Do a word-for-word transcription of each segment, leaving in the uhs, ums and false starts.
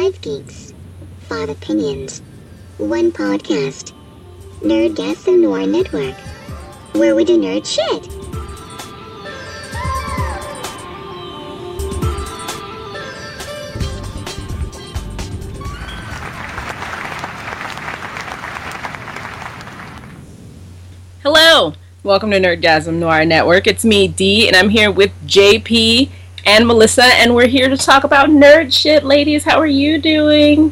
Five geeks, five opinions, one podcast. Nerdgasm Noir Network, where we do nerd shit. Hello, welcome to Nerdgasm Noir Network. It's me, Dee, and I'm here with J P and Melissa, and we're here to talk about nerd shit. Ladies, how are you doing?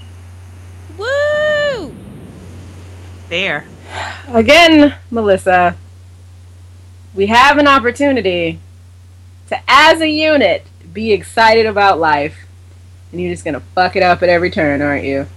Woo! There. Again, Melissa, we have an opportunity to, as a unit, be excited about life, and you're just gonna fuck it up at every turn, aren't you?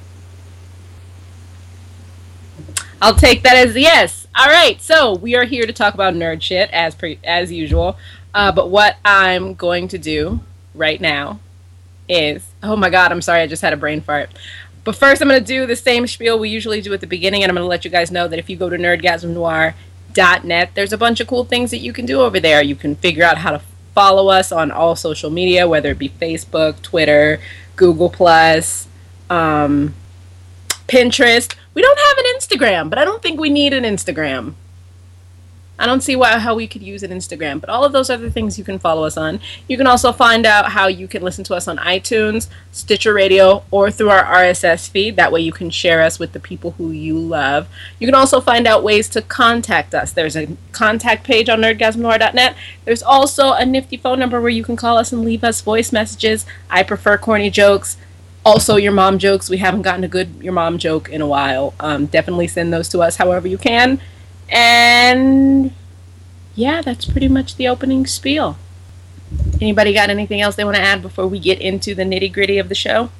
I'll take that as a yes. All right, so we are here to talk about nerd shit as pre- as usual. Uh, but what I'm going to do right now is, oh my god, I'm sorry, I just had a brain fart. But first, I'm going to do the same spiel we usually do at the beginning, and I'm going to let you guys know that if you go to nerdgasm noir dot net, there's a bunch of cool things that you can do over there. You can figure out how to follow us on all social media, whether it be Facebook, Twitter, Google plus, um, Pinterest. We don't have an Instagram, but I don't think we need an Instagram. I don't see why how we could use an Instagram, but all of those other things you can follow us on. You can also find out how you can listen to us on iTunes, Stitcher Radio, or through our R S S feed. That way you can share us with the people who you love. You can also find out ways to contact us. There's a contact page on nerdgasm noir dot net. There's also a nifty phone number where you can call us and leave us voice messages. I prefer corny jokes. Also, your mom jokes. We haven't gotten a good your mom joke in a while. Um, definitely send those to us however you can. And yeah, that's pretty much the opening spiel. Anybody got anything else they want to add before we get into the nitty gritty of the show?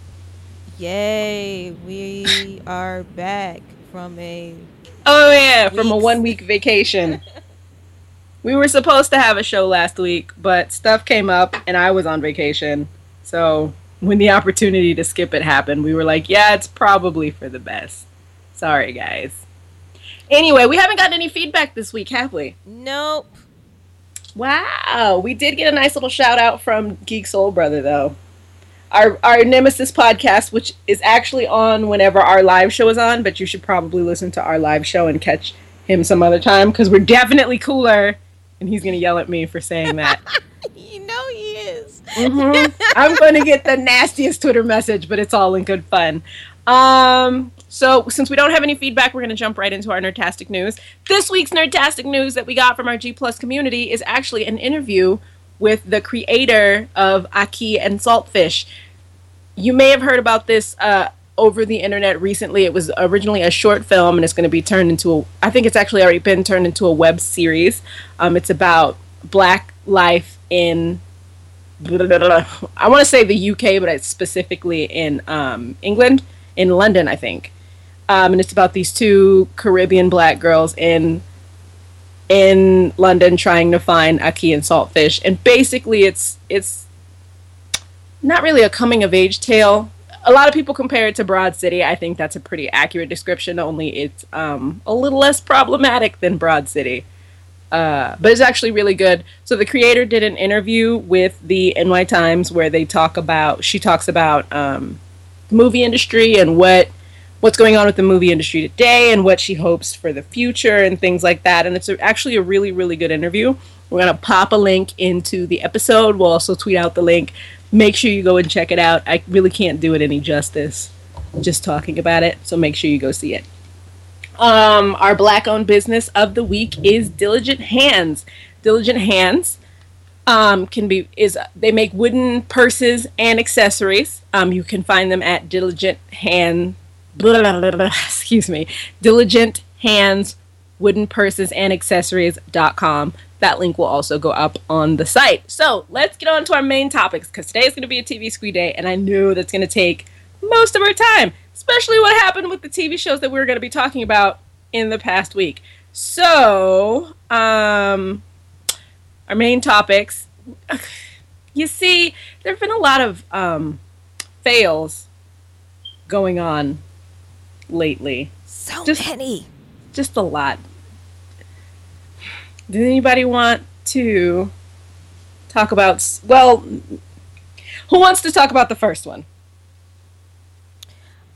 Yay, we are back from a Oh yeah, from a weeks. one week vacation. We were supposed to have a show last week, but stuff came up and I was on vacation. So when the opportunity to skip it happened, we were like, yeah, it's probably for the best. Sorry, guys. Anyway, we haven't gotten any feedback this week, have we? Nope. Wow. We did get a nice little shout out from Geek Soul Brother, though. Our our Nemesis podcast, which is actually on whenever our live show is on, but you should probably listen to our live show and catch him some other time, because we're definitely cooler, and he's going to yell at me for saying that. You know he is. Mm-hmm. I'm going to get the nastiest Twitter message, but it's all in good fun. Um, so since we don't have any feedback, we're going to jump right into our Nerdtastic news. This week's Nerdtastic news that we got from our G Plus community is actually an interview with the creator of Aki and Saltfish. You may have heard about this uh, over the internet recently. It was originally a short film, and it's going to be turned into a, I think it's actually already been turned into a web series. Um, it's about black life in, blah, blah, blah, I want to say the U K, but it's specifically in um, England. In London, I think. Um, and it's about these two Caribbean black girls in in London trying to find Aki and Saltfish. And basically it's it's not really a coming of age tale. A lot of people compare it to Broad City. I think that's a pretty accurate description, only it's um, a little less problematic than Broad City. Uh, but it's actually really good. So the creator did an interview with the N Y Times where they talk about, she talks about um, movie industry and what what's going on with the movie industry today and what she hopes for the future and things like that. And it's a, actually a really, really good interview. We're going to pop a link into the episode. We'll also tweet out the link. Make sure you go and check it out. I really can't do it any justice just talking about it, so make sure you go see it. Um, our black-owned business of the week is Diligent Hands. Diligent Hands Um, can be is they make wooden purses and accessories. Um, you can find them at Diligent Hand, blah, blah, blah, blah, excuse me, Diligent Hands Wooden Purses and Accessories dot com. That link will also go up on the site. So let's get on to our main topics, because today is going to be a T V Squee day, and I know that's going to take most of our time, especially what happened with the T V shows that we were going to be talking about in the past week. So, um. Our main topics. You see, there have been a lot of um, fails going on lately. So just, many. Just a lot. Does anybody want to talk about... Well, who wants to talk about the first one?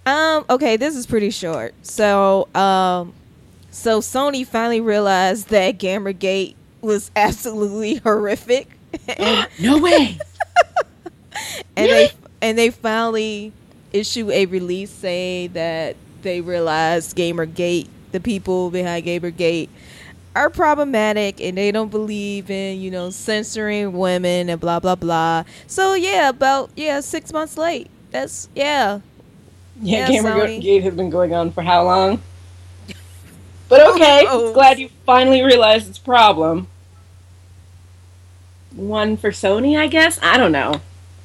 Um, okay, this is pretty short. So, um, so Sony finally realized that Gamergate was absolutely horrific. and, No way. and Really? they and they finally issued a release saying that they realized Gamergate, the people behind Gamergate, are problematic and they don't believe in, you know, censoring women and blah blah blah. So yeah, about yeah, six months late. That's yeah. Yeah, Yeah, Sony. Gamergate has been going on for how long? But okay, Oh. glad you finally realized its problem. One for Sony, I guess? I don't know.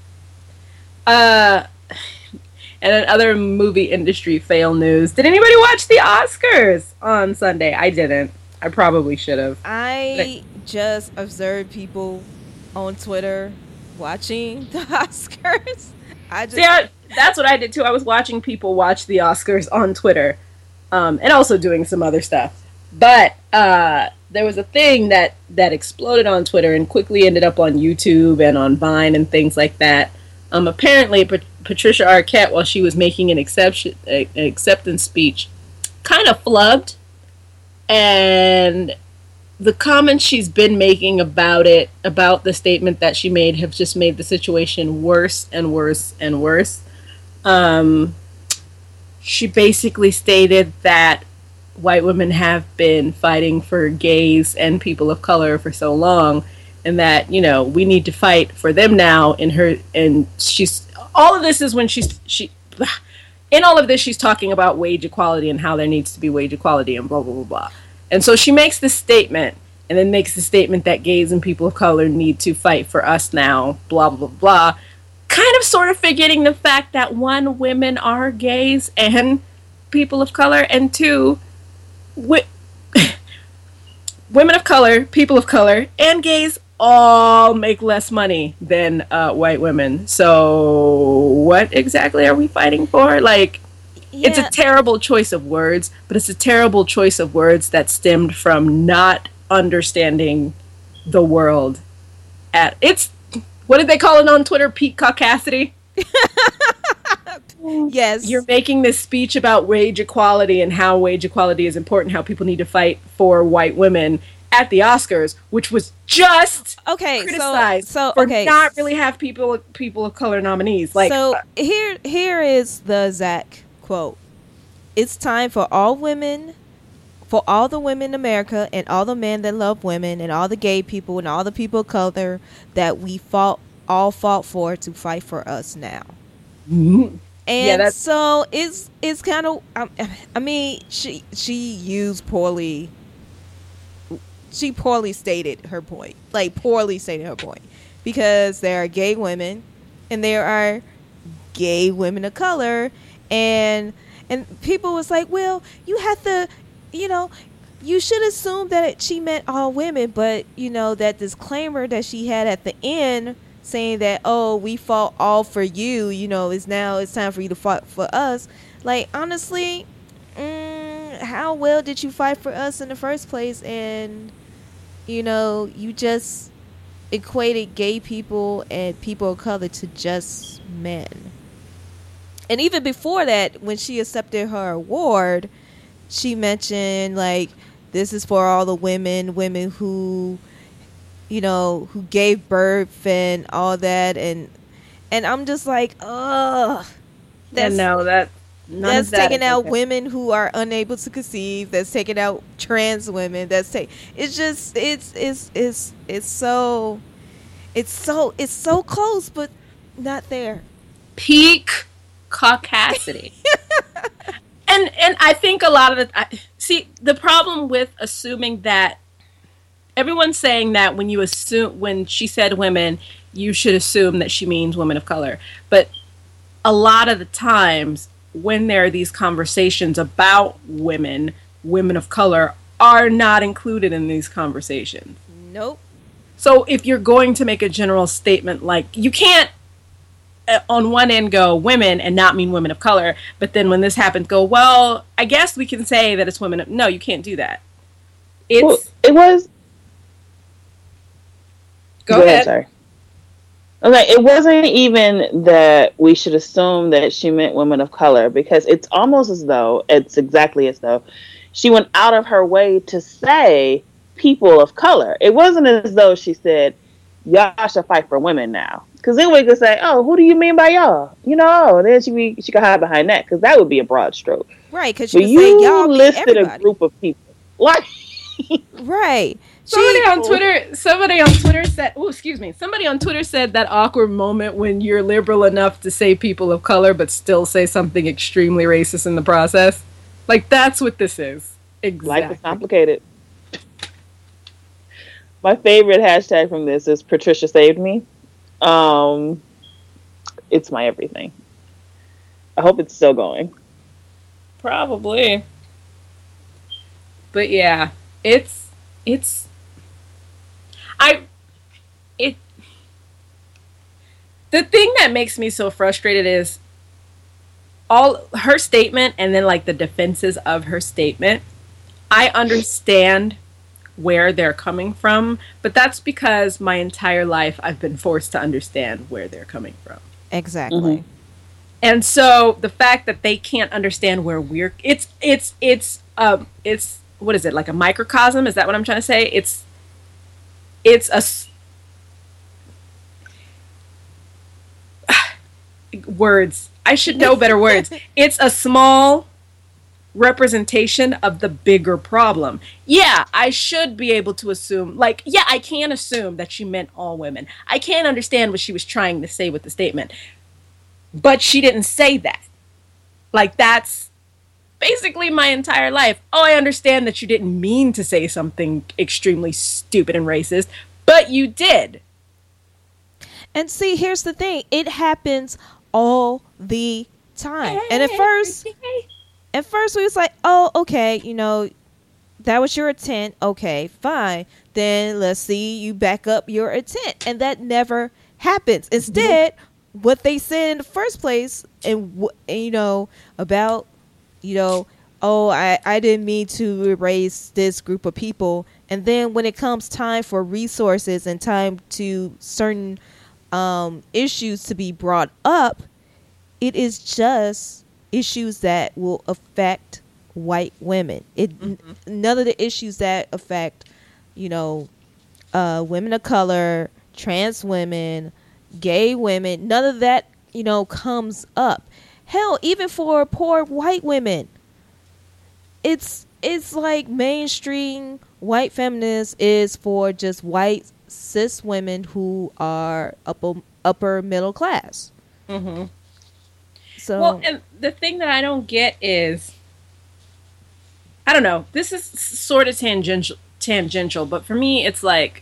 Uh, and then other movie industry fail news. Did anybody watch the Oscars on Sunday? I didn't. I probably should have. I just observed people on Twitter watching the Oscars. I just See, I, that's what I did too. I was watching people watch the Oscars on Twitter, um, and also doing some other stuff. But uh, there was a thing that, that exploded on Twitter and quickly ended up on YouTube and on Vine and things like that. Um, apparently, Pat- Patricia Arquette, while she was making an, exception, a, an acceptance speech, kind of flubbed. And the comments she's been making about it, about the statement that she made, have just made the situation worse and worse and worse. Um, she basically stated that white women have been fighting for gays and people of color for so long, and that, you know, we need to fight for them now. In her, and she's all of this is when she's she. In all of this, she's talking about wage equality and how there needs to be wage equality and blah, blah, blah, blah. And so she makes this statement and then makes the statement that gays and people of color need to fight for us now, blah, blah, blah, blah. Kind of sort of forgetting the fact that, one, women are gays and people of color, and two, wi- women of color, people of color, and gays all make less money than uh, white women. So what exactly are we fighting for? Like, yeah. It's a terrible choice of words, but it's a terrible choice of words that stemmed from not understanding the world. At it's what did they call it on Twitter? Peak caucasity. Yes. You're making this speech about wage equality and how wage equality is important, how people need to fight for white women at the Oscars, which was just okay. criticized So, so for okay. not really have people people of color nominees. Like, so uh, here, here is the Zach quote. It's time for all women, for all the women in America and all the men that love women and all the gay people and all the people of color that we fought, all fought for to fight for us now. mhm. And Yeah, that's- so it's it's kind of um, I mean she she used poorly. She poorly stated her point, like poorly stated her point, because there are gay women and there are gay women of color, and and people was like, well, you have to, you know, you should assume that it, she meant all women, but you know that disclaimer that she had at the end saying that, oh, we fought all for you, you know, is now it's time for you to fight for us. Like, honestly, mm, how well did you fight for us in the first place? And you know, you just equated gay people and people of color to just men. And even before that, when she accepted her award, she mentioned, like, this is for all the women, women who, you know, who gave birth and all that. And and I'm just like, ugh. yeah, no, that none That's of that taking is out okay. women who are unable to conceive. That's taking out trans women. That's take. It's just it's it's it's it's so it's so it's so close, but not there. Peak caucasity. and and I think a lot of the I, see the problem with assuming that everyone's saying that when you assume when she said women, you should assume that she means women of color, but a lot of the times when there are these conversations about women, women of color are not included in these conversations. Nope. So if you're going to make a general statement, like, you can't uh, on one end go women and not mean women of color, but then when this happens go, well, I guess we can say that it's women. Of-. No, you can't do that. It's Well, it was. go, ahead. Sorry. Okay, it wasn't even that we should assume that she meant women of color, because it's almost as though, it's exactly as though she went out of her way to say people of color. It wasn't as though she said, y'all should fight for women now. Because then we could say, oh, who do you mean by y'all? You know, then she, be, she could hide behind that, because that would be a broad stroke. Right, because But you you say y'all mean listed everybody. a group of people. Like, Right. Somebody She- on Twitter, somebody on Twitter said, oh, excuse me, somebody on Twitter said that awkward moment when you're liberal enough to say people of color, but still say something extremely racist in the process. Like, that's what this is. Exactly. life is complicated. My favorite hashtag from this is Patricia saved me. Um, it's my everything. I hope it's still going. Probably. But yeah, it's, it's, I, it, the thing that makes me so frustrated is all her statement and then like the defenses of her statement. I understand where they're coming from, but that's because my entire life I've been forced to understand where they're coming from. Exactly. Mhm. And so the fact that they can't understand where we're it's it's it's um it's what is it, like a microcosm? Is that what I'm trying to say? It's it's a s- words. I should know better words. It's a small representation of the bigger problem. Yeah, I should be able to assume, like, yeah, I can assume that she meant all women. I can understand what she was trying to say with the statement. But she didn't say that. Like, that's basically my entire life. Oh, I understand that you didn't mean to say something extremely stupid and racist, but you did. And see, here's the thing. It happens all the time. And at first, at first we was like, oh, okay, you know, that was your intent. Okay, fine. Then let's see you back up your intent. And that never happens. Instead, what they said in the first place, and, wh- and you know, about, you know, oh, I, I didn't mean to erase this group of people. And then when it comes time for resources and time to certain um, issues to be brought up, it is just issues that will affect white women. It Mhm. n- none of the issues that affect, you know, uh, women of color, trans women, gay women, none of that, you know, comes up. Hell, even for poor white women, it's it's like mainstream white feminists is for just white cis women who are upper upper middle class. Mm-hmm. So Well, and the thing that I don't get is, I don't know, this is sort of tangential, tangential, but for me, it's like,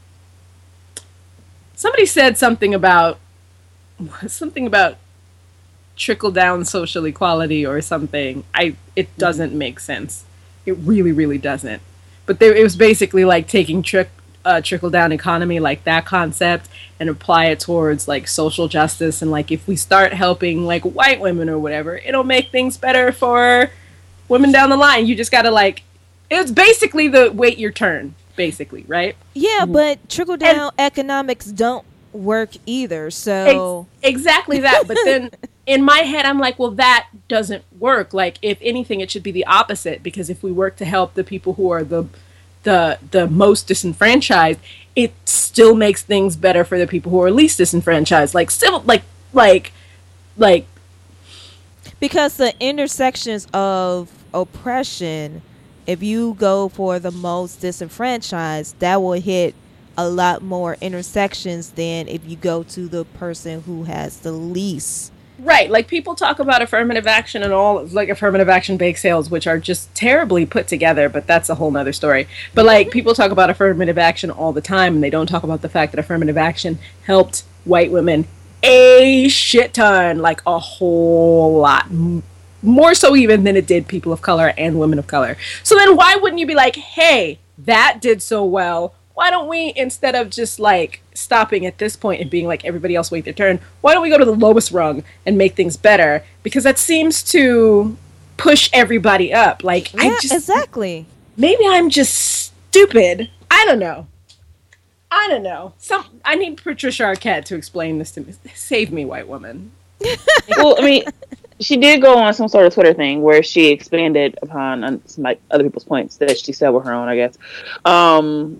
somebody said something about, something about trickle down social equality or something. I, it doesn't make sense. It really, really doesn't. But there, it was basically like taking trick, uh, trickle down economy, like that concept, and apply it towards like social justice. And like, if we start helping like white women or whatever, it'll make things better for women down the line. You just gotta like, it's basically the wait your turn, basically, right? yeah, but trickle down economics don't work either. So Ex- exactly that. But then in my head, I'm like, well, that doesn't work. Like, if anything, it should be the opposite. Because if we work to help the people who are the the the most disenfranchised, it still makes things better for the people who are least disenfranchised. Like civil, like like like because the intersections of oppression, if you go for the most disenfranchised, that will hit a lot more intersections than if you go to the person who has the least. right. Like, people talk about affirmative action and all, like affirmative action bake sales, which are just terribly put together. But that's a whole nother story. But like, people talk about affirmative action all the time, and they don't talk about the fact that affirmative action helped white women a shit ton, like a whole lot. M- More so even than it did people of color and women of color. So then why wouldn't you be like, hey, that did so well. Why don't we, instead of just like stopping at this point and being like everybody else wait their turn, why don't we go to the lowest rung and make things better? Because that seems to push everybody up. Like, Yeah, I just, exactly. maybe I'm just stupid. I don't know. I don't know. Some I need Patricia Arquette to explain this to me. Save me, white woman. Well, I mean, she did go on some sort of Twitter thing where she expanded upon on some, like, other people's points that she said were her own, I guess. Um,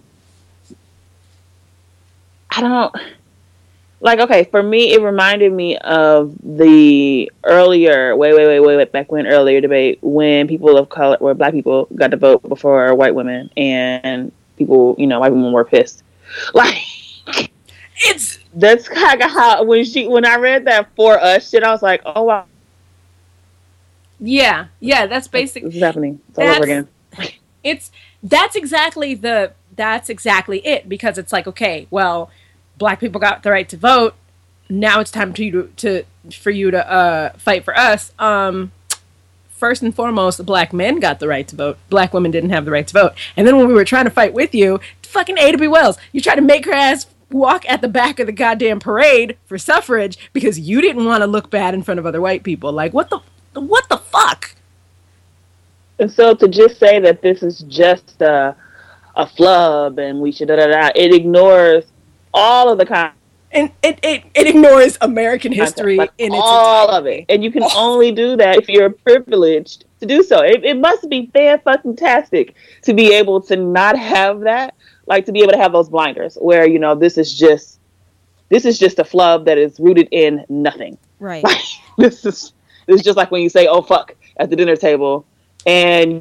I don't like. Okay, for me, it reminded me of the earlier, way, way, way, way, way back when earlier debate when people of color, where black people got to vote before white women, and people, you know, white women were pissed. Like, It's that's kind of how when she when I read that For Us shit, I was like, oh wow, yeah, yeah. That's basic. this is happening. It's all That's- over again. It's that's exactly the that's exactly it, because it's like, okay, well, black people got the right to vote. Now it's time to you to, to for you to uh, fight for us. Um, first and foremost, black men got the right to vote. Black women didn't have the right to vote. And then when we were trying to fight with you, fucking Ada B. Wells, you tried to make her ass walk at the back of the goddamn parade for suffrage because you didn't want to look bad in front of other white people. Like, what the what the fuck? And so to just say that this is just a, a flub and we should da da da, it ignores all of the con- And it, it, it ignores American history like in its all of it. And you can only do that if you're privileged to do so. It, it must be fan fucking tastic to be able to not have that, like to be able to have those blinders where, you know, this is just this is just a flub that is rooted in nothing. Right. Like, this is this is just like when you say, "Oh fuck" at the dinner table, and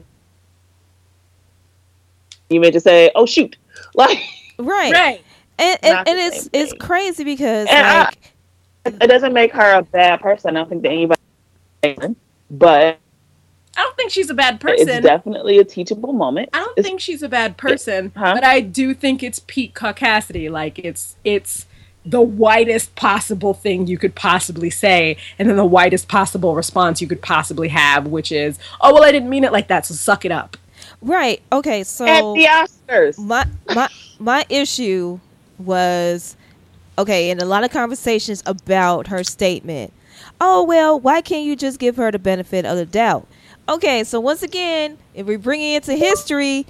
you meant to say, "Oh shoot," like Right. right. And and, Not and the it's same it's thing. crazy because And I- like it doesn't make her a bad person. I don't think that anybody, but I don't think she's a bad person. it's definitely a teachable moment. I don't It's- think she's a bad person, Huh? but I do think it's peak caucasity. Like it's it's the whitest possible thing you could possibly say, and then the whitest possible response you could possibly have, which is, "Oh well, I didn't mean it like that, so suck it up." right. Okay, so at the Oscars. my my my issue was okay in a lot of conversations about her statement. Oh well, why can't you just give her the benefit of the doubt? Okay, so once again, if we bring it into history,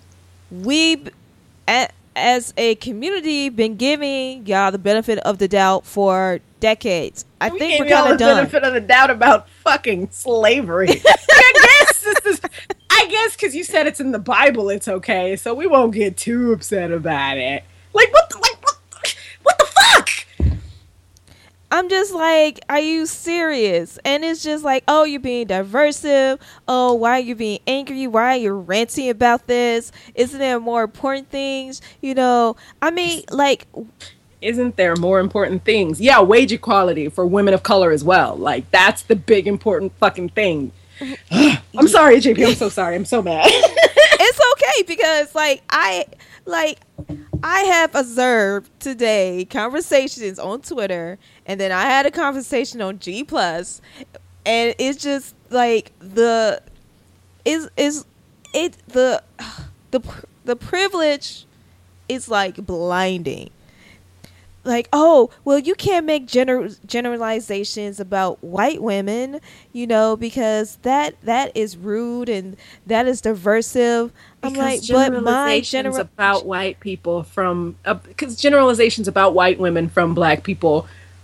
we a- as a community been giving y'all the benefit of the doubt for decades. I We think gave we're y'all kind of the done. benefit of the doubt about fucking slavery. Like, I guess this is. I guess because you said it's in the Bible, it's okay, so we won't get too upset about it. Like what? The, like what? What the fuck? I'm just like, are you serious? And it's just like, oh, you're being diversive. Oh, why are you being angry? Why are you ranting about this? Isn't there more important things? You know, I mean, like, Isn't there more important things? Yeah, wage equality for women of color as well. Like that's the big important fucking thing. I'm sorry, J P. I'm so sorry. I'm so mad. it's okay because, like, I, like, I have observed today conversations on Twitter, and then I had a conversation on G Plus, and it's just like the is is it the the the privilege is like blinding. Like, oh, well, you can't make gener- generalizations about white women, you know, because that that is rude and that is diversive. I'm like, but my generalizations general about white people from because uh, generalizations about white women from black people.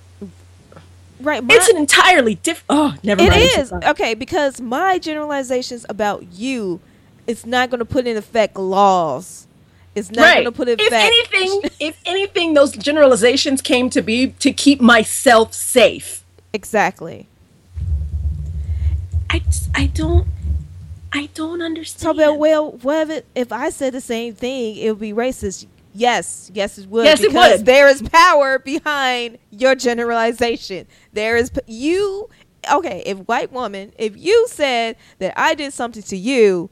right, my, It's an entirely different. Oh, never it mind. I'm so is sorry. okay because my generalizations about you, it's not going to put in effect laws. It's not Right. going to put in If effect. anything, if anything, those generalizations came to be to keep myself safe. Exactly. I, just- I don't. I don't So, understand. but, well, what if, if I said the same thing, it would be racist. Yes, yes, it would. Yes, it because would. there is power behind your generalization. There is p- you. Okay, if white woman, if you said that I did something to you,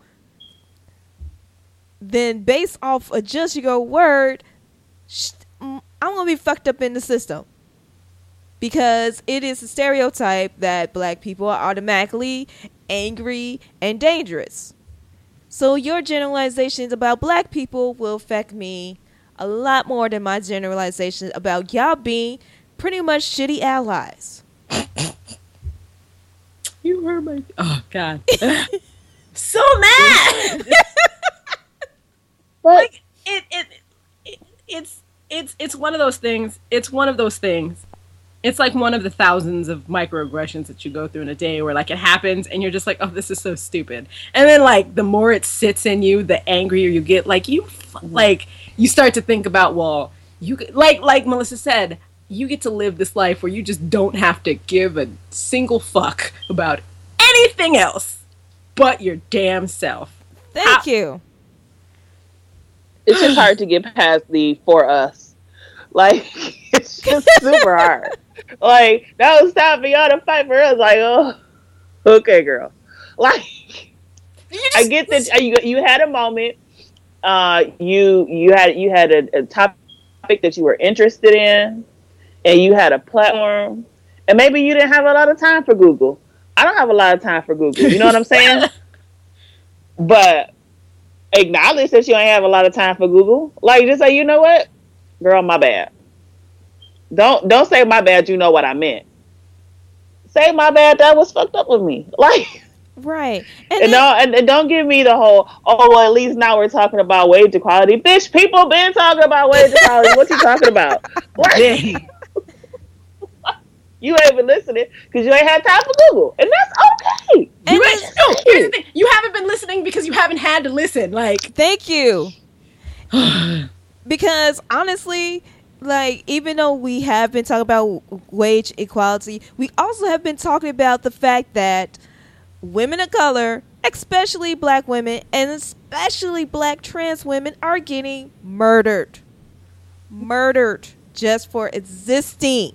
then based off of just your word, sh- mm, I'm gonna be fucked up in the system because it is a stereotype that black people are automatically angry and dangerous. So your generalizations about black people will affect me a lot more than my generalizations about y'all being pretty much shitty allies. You heard my. Oh God. So mad. But Like it, it, it, it's it's it's one of those things. It's one of those things. It's like one of the thousands of microaggressions that you go through in a day where like it happens and you're just like, oh, this is so stupid. And then like the more it sits in you, the angrier you get. Like you, like you start to think about, well, you like like Melissa said, you get to live this life where you just don't have to give a single fuck about anything else but your damn self. Thank How- you. It's just hard to get past the for us. Like, it's just super hard. Like, that was time for y'all to fight for us. Like, oh, okay, girl. Like, just, I get that you you had a moment. Uh, you you had you had a, a topic that you were interested in, and you had a platform, and maybe you didn't have a lot of time for Google. I don't have a lot of time for Google. You know what I'm saying? But acknowledge that you ain't have a lot of time for Google. Like, just say, you know what, girl, my bad. Don't don't say my bad. You know what I meant. Say my bad. That was fucked up with me. Like, right. And, And, then, don't, and, and don't give me the whole, oh, well, at least now we're talking about wage equality. Bitch, people been talking about wage equality. What you talking about? Like, you ain't been listening because you ain't had time for Google. And that's okay. And you, it's- no, here's the thing. You haven't been listening because you haven't had to listen. Like, thank you. Because honestly, like, even though we have been talking about wage equality, we also have been talking about the fact that women of color, especially black women, and especially black trans women, are getting murdered. Murdered just for existing.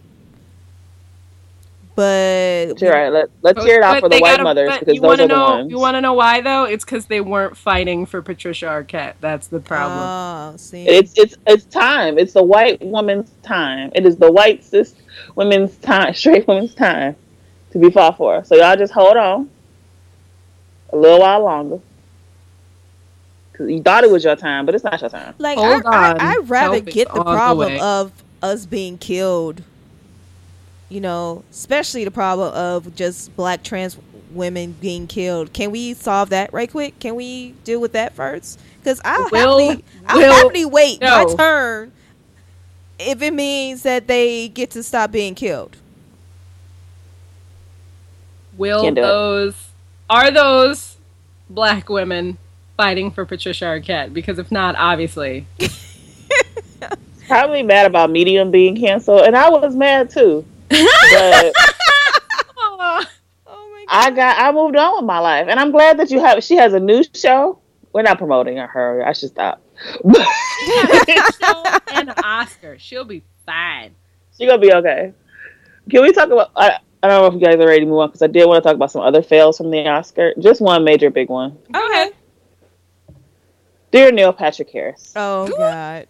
But You're right. Let, let's hear it out But for the they white gotta- mothers but because you those wanna are the know, ones. You want to know why, though? It's because they weren't fighting for Patricia Arquette. That's the problem. Oh, see. It's it's it's time. It's the white woman's time. It is the white cis women's time, straight women's time to be fought for. So y'all just hold on a little while longer. Cause you thought it was your time, but it's not your time. Like, Hold I, on. I, I'd rather Help is get the on the problem way. of us being killed, you know, especially the problem of just black trans women being killed. Can we solve that right quick? Can we deal with that first? Because I'll Will- happily, I'll will- happily wait my no. turn if it means that they get to stop being killed. Will Can't do it. those are those black women fighting for Patricia Arquette? Because if not, obviously, Probably mad about Medium being canceled, and I was mad too. But oh, Oh my I got I moved on with my life, and I'm glad that you have. She has a new show. We're not promoting her. I should stop. show and an Oscar, she'll be fine. She gonna be okay. Can we talk about? I, I don't know if you guys are ready to move on because I did want to talk about some other fails from the Oscar. Just one major big one. Okay. Dear Neil Patrick Harris, Oh God.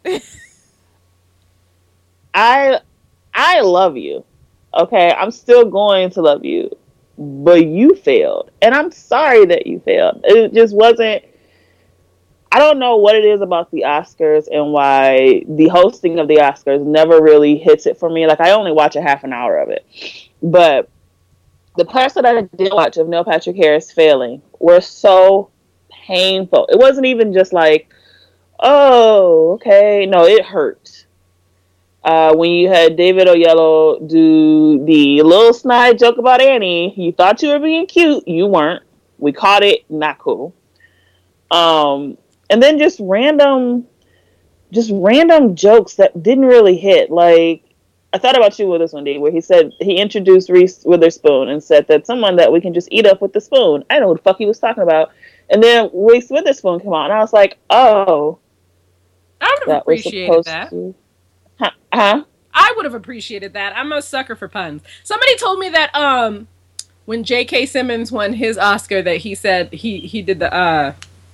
I I love you. Okay, I'm still going to love you, but you failed, and I'm sorry that you failed. It just wasn't. I don't know what it is about the Oscars and why the hosting of the Oscars never really hits it for me. Like, I only watch a half an hour of it. But the parts that I did watch of Neil Patrick Harris failing were so painful. It wasn't even just like, oh, okay. No, it hurt. Uh, when you had David Oyelowo do the little snide joke about Annie, you thought you were being cute. You weren't. We caught it. Not cool. Um... And then just random, just random jokes that didn't really hit. Like, I thought about you with this one, D, where he said, he introduced Reese Witherspoon and said that someone that we can just eat up with the spoon. I don't know what the fuck he was talking about. And then Reese Witherspoon came on, and I was like, oh. I would have That was appreciated supposed that. to. Huh? huh? I would have appreciated that. I'm a sucker for puns. Somebody told me that um, when J K. Simmons won his Oscar, that he said he he did the uh.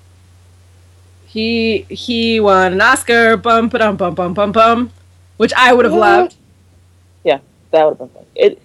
He he won an Oscar, bum bum bum bum bum bum, which I would have loved. Yeah, that would have been fun. It.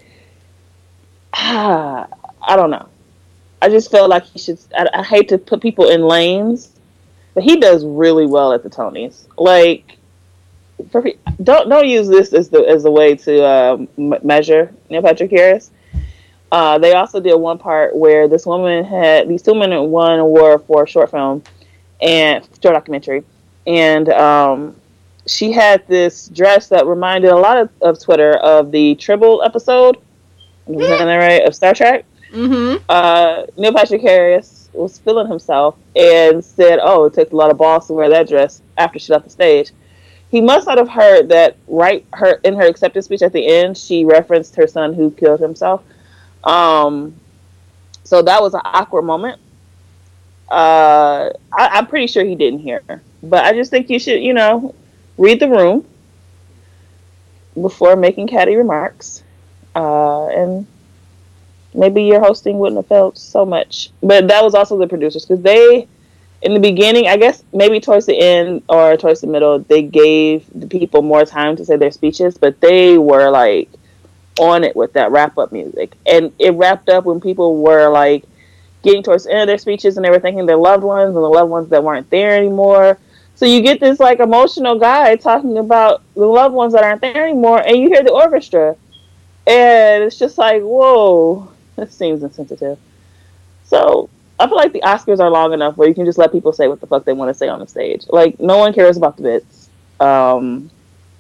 Ah, I don't know. I just felt like he should. I, I hate to put people in lanes, but he does really well at the Tonys. Like, for, don't don't use this as the as a way to uh, m- measure Neil Patrick Harris. Uh, they also did one part where this woman had these two women won an award for a short film and short documentary, and um, she had this dress that reminded a lot of, of Twitter of the Tribble episode, mm. is that right, of Star Trek. Mm-hmm. Uh, Neil Patrick Harris was feeling himself and said, "Oh, it takes a lot of balls to wear that dress." After she left the stage, he must not have heard that right. Her in her acceptance speech at the end, she referenced her son who killed himself. Um, so that was an awkward moment. Uh, I, I'm pretty sure he didn't hear her, but I just think you should, you know, read the room before making catty remarks, uh, and maybe your hosting wouldn't have felt so much. But that was also the producers, because they, in the beginning, I guess maybe towards the end or towards the middle, they gave the people more time to say their speeches, but they were like on it with that wrap up music, and it wrapped up when people were like getting towards the end of their speeches and they were thanking their loved ones and the loved ones that weren't there anymore. So you get this like emotional guy talking about the loved ones that aren't there anymore, and you hear the orchestra, and it's just like, whoa, this seems insensitive. So I feel like the Oscars are long enough where you can just let people say what the fuck they want to say on the stage. Like, no one cares about the bits. Um,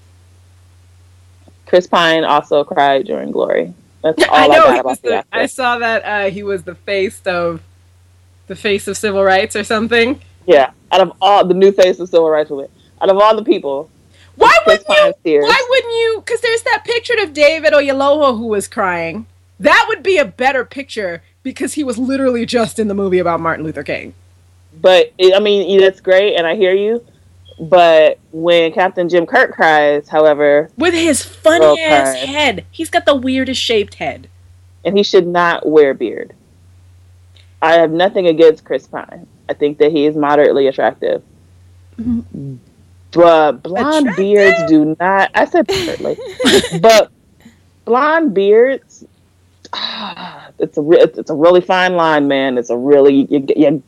Chris Pine also cried during Glory. That's all I, know, I got about the, the I saw that uh, he was the face of the face of civil rights or something. Yeah, out of all the new face of civil rights movement, out of all the people, why wouldn't you? Why wouldn't you? Because there's that picture of David Oyelowo who was crying. That would be a better picture because he was literally just in the movie about Martin Luther King. But it, I mean, that's great, and I hear you. But when Captain Jim Kirk cries, however, with his funny ass cries. head, he's got the weirdest shaped head, and he should not wear a beard. I have nothing against Chris Pine. I think that he is moderately attractive, mm-hmm. but blonde attractive? beards do not. I said moderately, but blonde beards. Ah, it's a re- it's a really fine line, man. It's a really you, you,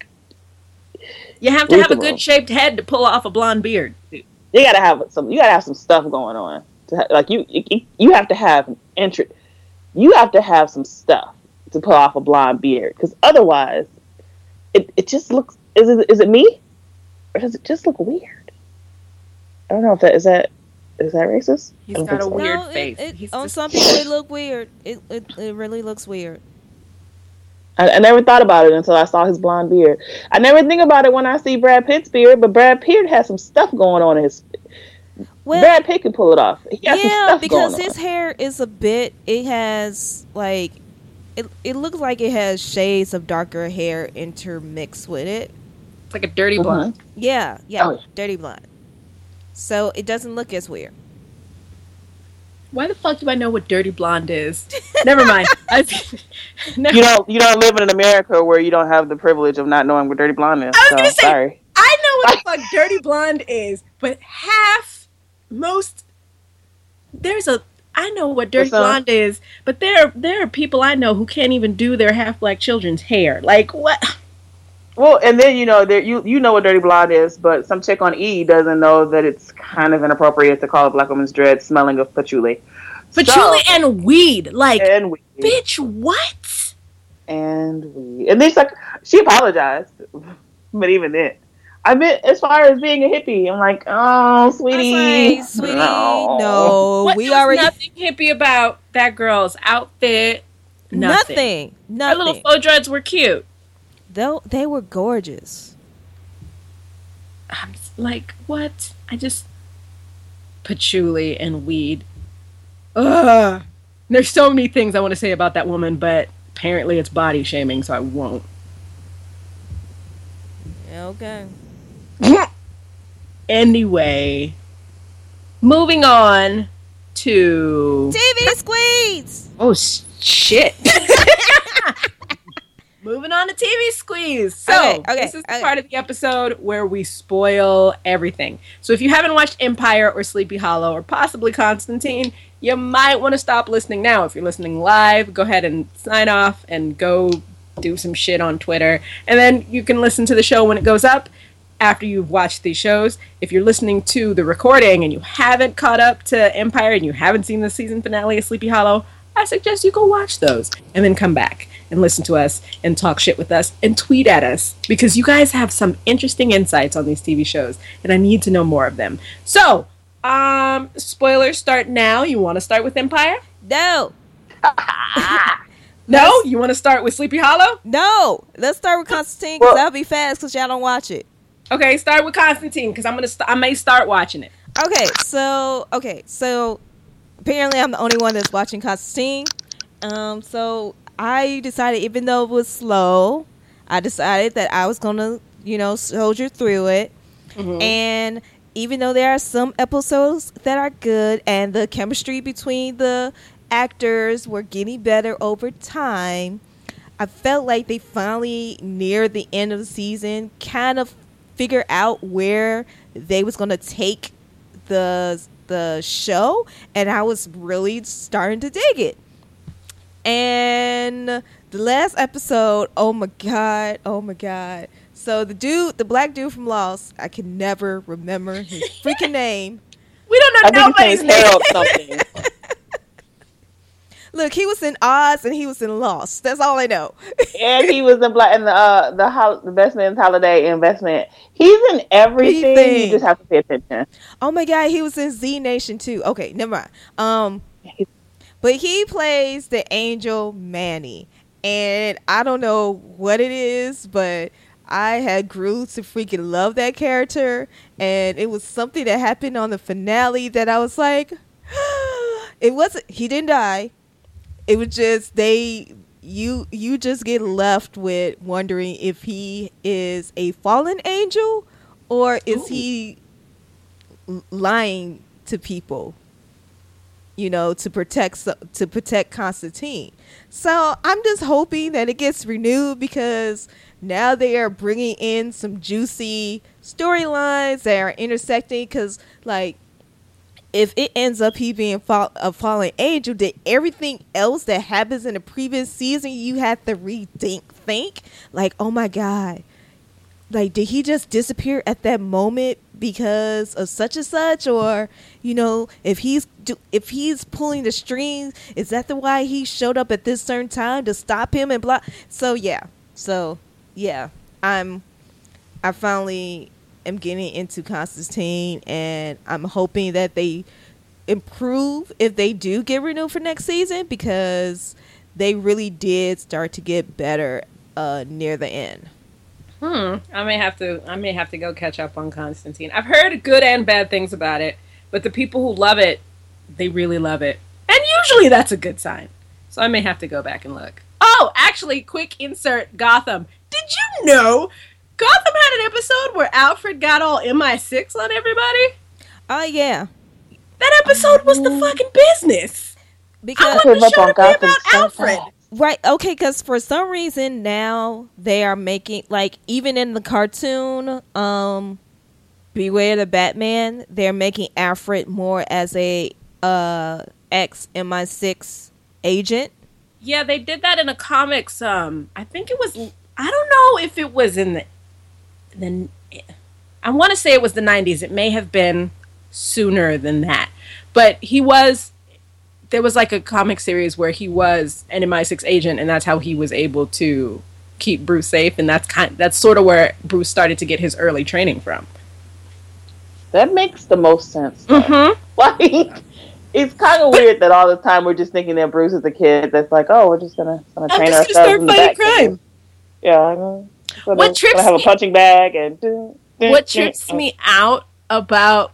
You have to have a good shaped head to pull off a blonde beard. You gotta have some. You gotta have some stuff going on. To ha- like you, you, you have to have an entry. You have to have some stuff to pull off a blonde beard, because otherwise, it it just looks. Is it is it me, or does it just look weird? I don't know if that is that is that racist. He's got a so. weird no, face. It, it, on just... some people, it look weird. It, it it really looks weird. I, I never thought about it until I saw his blonde beard. I never think about it when I see Brad Pitt's beard, but Brad Pitt has some stuff going on in his. Well, Brad Pitt can pull it off. He has yeah, some stuff because going his on. hair is a bit. It has like, it. It looks like it has shades of darker hair intermixed with it. It's like a dirty blonde. Mm-hmm. Yeah, yeah, oh. dirty blonde. So it doesn't look as weird. Why the fuck do I know what dirty blonde is? Never mind. I, never. You don't. You don't live in America where you don't have the privilege of not knowing what dirty blonde is. I was so, gonna say. Sorry. I know what the fuck dirty blonde is, but half, most, there's a. I know what dirty blonde is, but there there are people I know who can't even do their half black children's hair. Like what? Well, and then you know there you you know what dirty blonde is, but some chick on E doesn't know that it's kind of inappropriate to call a black woman's dread smelling of patchouli. Patchouli so, and weed, like and weed. Bitch, what? And weed, and then like she apologized, but even then, I meant as far as being a hippie, I'm like, oh, sweetie, like, sweetie, no, no. What we was already nothing hippie about that girl's outfit. Nothing. Nothing. Nothing. Her little faux dreads were cute. Though they were gorgeous. I'm like, what? I just patchouli and weed. Ugh. There's so many things I want to say about that woman, but apparently it's body shaming, so I won't. Okay. Anyway, moving on to T V Squeeze. Oh shit. Moving on to T V Squeeze. So, okay, okay, this is the okay. part of the episode where we spoil everything. So, if you haven't watched Empire or Sleepy Hollow or possibly Constantine, you might want to stop listening now. If you're listening live, go ahead and sign off and go do some shit on Twitter. And then you can listen to the show when it goes up after you've watched these shows. If you're listening to the recording and you haven't caught up to Empire and you haven't seen the season finale of Sleepy Hollow, I suggest you go watch those and then come back and listen to us and talk shit with us and tweet at us, because you guys have some interesting insights on these T V shows and I need to know more of them. So, Um, spoilers start now. You want to start with Empire? No. No? You want to start with Sleepy Hollow? No. Let's start with Constantine because Well- that'll be fast because y'all don't watch it. Okay, start with Constantine because I'm gonna. St- I may start watching it. Okay, so okay, so apparently I'm the only one that's watching Constantine. Um, so I decided, even though it was slow, I decided that I was gonna, you know, soldier through it. Mhm. And even though there are some episodes that are good, and the chemistry between the actors were getting better over time, I felt like they finally, near the end of the season, kind of figure out where they was gonna take the the show, and I was really starting to dig it. And the last episode, oh my god, oh my god. So the dude, the black dude from Lost, I can never remember his freaking name. We don't know I think nobody's his name. name Harold something. Look, he was in Oz and he was in Lost. That's all I know. And he was in black in the uh the hol- the Best Man's Holiday Investment. He's in everything. Everything. You just have to pay attention. Oh my god, he was in Z Nation too. Okay, never mind. Um, but he plays the angel Manny, and I don't know what it is, but I had grew to freaking love that character, and it was something that happened on the finale that I was like, it wasn't. He didn't die. It was just they. You you just get left with wondering if he is a fallen angel or is Ooh. he l- lying to people, you know, to protect so- to protect Constantine. So I'm just hoping that it gets renewed because now they are bringing in some juicy storylines that are intersecting. Because like, if it ends up he being fall- a fallen angel, then everything else that happens in the previous season you have to rethink. Think like, oh my god, like did he just disappear at that moment because of such and such, or you know, if he's do- if he's pulling the strings, is that the why he showed up at this certain time to stop him and blah. So yeah, so yeah, I'm I finally am getting into Constantine, and I'm hoping that they improve if they do get renewed for next season, because they really did start to get better uh, near the end. Hmm. I may have to. I may have to go catch up on Constantine. I've heard good and bad things about it, but the people who love it, they really love it, and usually that's a good sign. So I may have to go back and look. Oh, actually, quick insert. Gotham. Did you know Gotham had an episode where Alfred got all M I six on everybody? Oh yeah, That episode was the fucking business. I because want Give the up show on to be Gotham about so Alfred. fast. right, okay, because for some reason now they are making, like, even in the cartoon, um, Beware the Batman, they're making Alfred more as a uh ex M I six agent. Yeah, they did that in a comics. Um, I think it was. I don't know if it was in the. the I want to say it was the nineties. It may have been sooner than that, but he was. There was like a comic series where he was an M I six agent, and that's how he was able to keep Bruce safe. And that's kind. That's sort of where Bruce started to get his early training from. That makes the most sense. though. Mm-hmm. Like, it's kind of weird that all the time we're just thinking that Bruce is a kid that's like, oh, we're just gonna, gonna I'm train just ourselves gonna start in the fighting back. crime. Yeah, I'm gonna, gonna, What trips gonna have me- a punching bag and. do- do- What do- trips me out about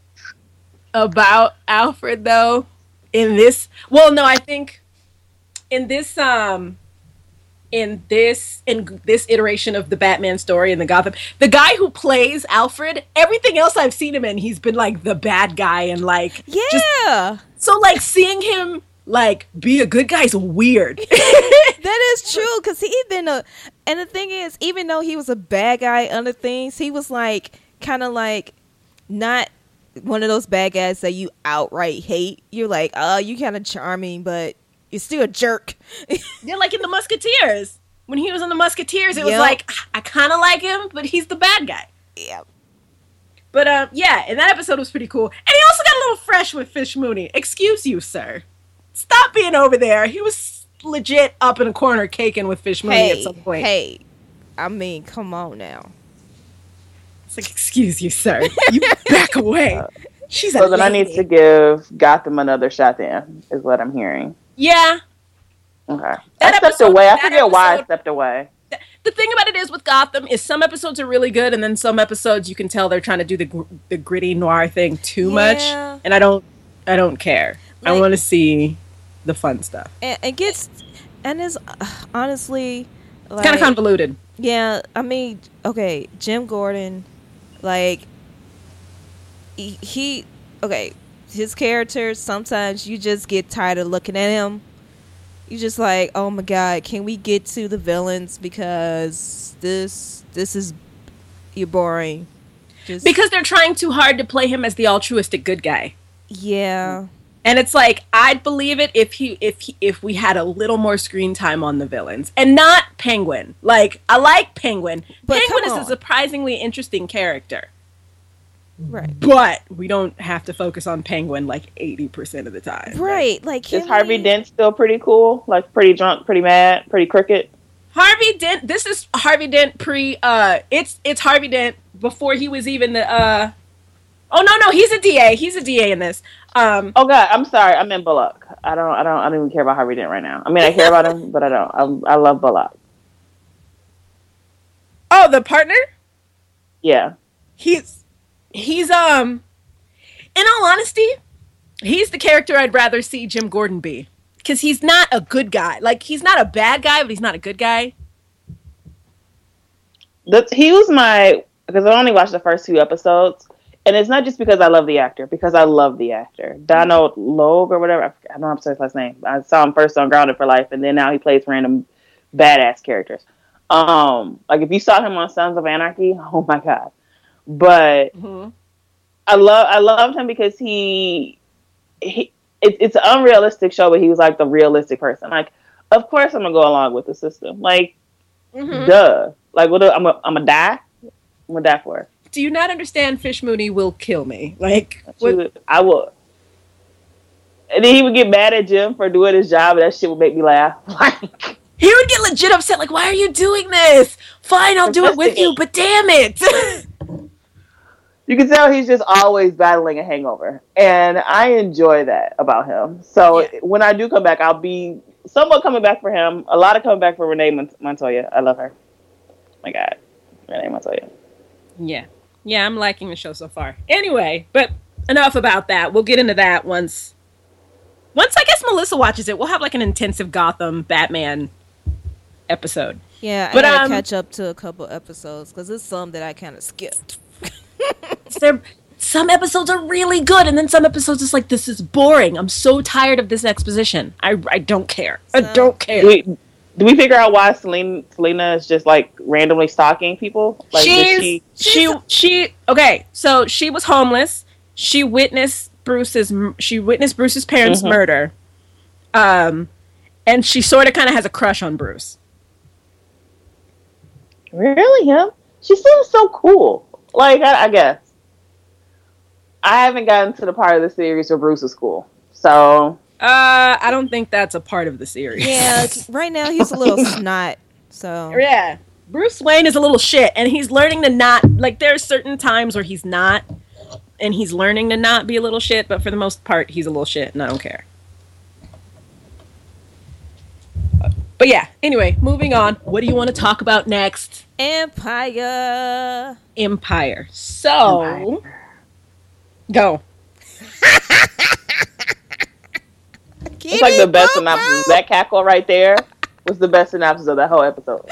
about Alfred though in this well no I think in this um in this in this iteration of the Batman story in the Gotham, the guy who plays Alfred, everything else I've seen him in, he's been like the bad guy and like Yeah. just- so like seeing him like be a good guy is weird. That is true, because he been a, and the thing is, even though he was a bad guy, other things, he was like kind of like not one of those bad guys that you outright hate. You're like, oh, you kind of charming, but you're still a jerk. Yeah, like in the Musketeers. When he was in the Musketeers, it was Yep. like I kind of like him, but he's the bad guy. Yeah. But um, yeah, and that episode was pretty cool. And he also got a little fresh with Fish Mooney. Excuse you, sir. Stop being over there. He was legit up in a corner caking with Fish Mooney at Hey, some point. hey, I mean, come on now. It's like, excuse you, sir. You back away. She's So a then I lady. need to give Gotham another shot then, is what I'm hearing. Yeah. Okay. That I stepped episode- away. I that forget why I episode- stepped away. The thing about it is with Gotham is some episodes are really good, and then some episodes you can tell they're trying to do the gr- the gritty noir thing too Yeah. much, and I don't I don't care. I Like- want to see the fun stuff. And it gets, and it's uh, honestly like, It's kind of convoluted. yeah. I mean, okay, Jim Gordon, like he, he okay, his character. Sometimes you just get tired of looking at him. You just like, oh my god, can we get to the villains because this this is you're boring. Just, Because they're trying too hard to play him as the altruistic good guy. yeah, And it's like I'd believe it if he if he, if we had a little more screen time on the villains and not Penguin. Like I like Penguin. But Penguin come is on. a surprisingly interesting character, right, but we don't have to focus on Penguin like eighty percent of the time. right. Like, Is can Harvey we- Dent still pretty cool? Like pretty drunk, pretty mad, pretty crooked? Harvey Dent. This is Harvey Dent pre. Uh, it's it's Harvey Dent before he was even the. Uh, oh no no he's a D A. He's a D A in this. Um, Oh God, I'm sorry. I'm in Bullock. I don't. I don't. I don't even care about Harvey Dent right now. I mean, I care about him, but I don't. I'm, I love Bullock. oh, the partner. Yeah. He's he's um. In all honesty, he's the character I'd rather see Jim Gordon be. Because he's not a good guy. Like, he's not a bad guy, but he's not a good guy. That's, he was my, because I only watched the first two episodes, and it's not just because I love the actor, because I love the actor. Donald Logue or whatever, I, forget, I don't know how to say his last name. I saw him first on Grounded for Life, and then now he plays random badass characters. Um, like if you saw him on Sons of Anarchy, oh my God. But Mm-hmm. I love, I loved him because he, he, it, it's an unrealistic show, but he was like the realistic person. Like, of course I'm gonna go along with the system. Like, Mm-hmm. duh. Like, what? do- I'm gonna I'm gonna die. I'm gonna die for it. Do you not understand Fish Mooney will kill me? Like, She what, would- I will. And then he would get mad at Jim for doing his job, and that shit would make me laugh. Like, he would get legit upset. Like, why are you doing this? Fine, I'll do it with you, but damn it. you can tell he's just always battling a hangover, and I enjoy that about him. So Yeah. when I do come back, I'll be somewhat coming back for him. A lot of coming back for Renee Mont- Montoya. I love her. My God, Renee Montoya. Yeah. Yeah, I'm liking the show so far. Anyway, but enough about that. We'll get into that once. Once I guess Melissa watches it, we'll have like an intensive Gotham Batman episode. Yeah, I But, gotta um, catch up to a couple episodes because there's some that I kind of skipped. There, some episodes are really good, and then some episodes is like, this is boring. I'm so tired of this exposition. I, I don't care. I So- don't Do care. we, do we figure out why Selena, Selena is just like randomly stalking people? Like, does She's, she? she, she, okay, so she was homeless. She witnessed Bruce's, m- she witnessed Bruce's parents' Mhm. murder. Um, and she sort of kind of has a crush on Bruce. Really, him? She seems so cool. Like, I, I guess. I haven't gotten to the part of the series where Bruce is cool. So, Uh, I don't think that's a part of the series. Yeah, right now he's a little snot. So Yeah. Bruce Wayne is a little shit, and he's learning to not, like, there are certain times where he's not, and he's learning to not be a little shit, but for the most part, he's a little shit, and I don't care. But yeah, anyway, moving on. What do you want to talk about next? Empire. Empire. So, go. it's like the best synopsis. That cackle right there was the best synopsis of that whole episode.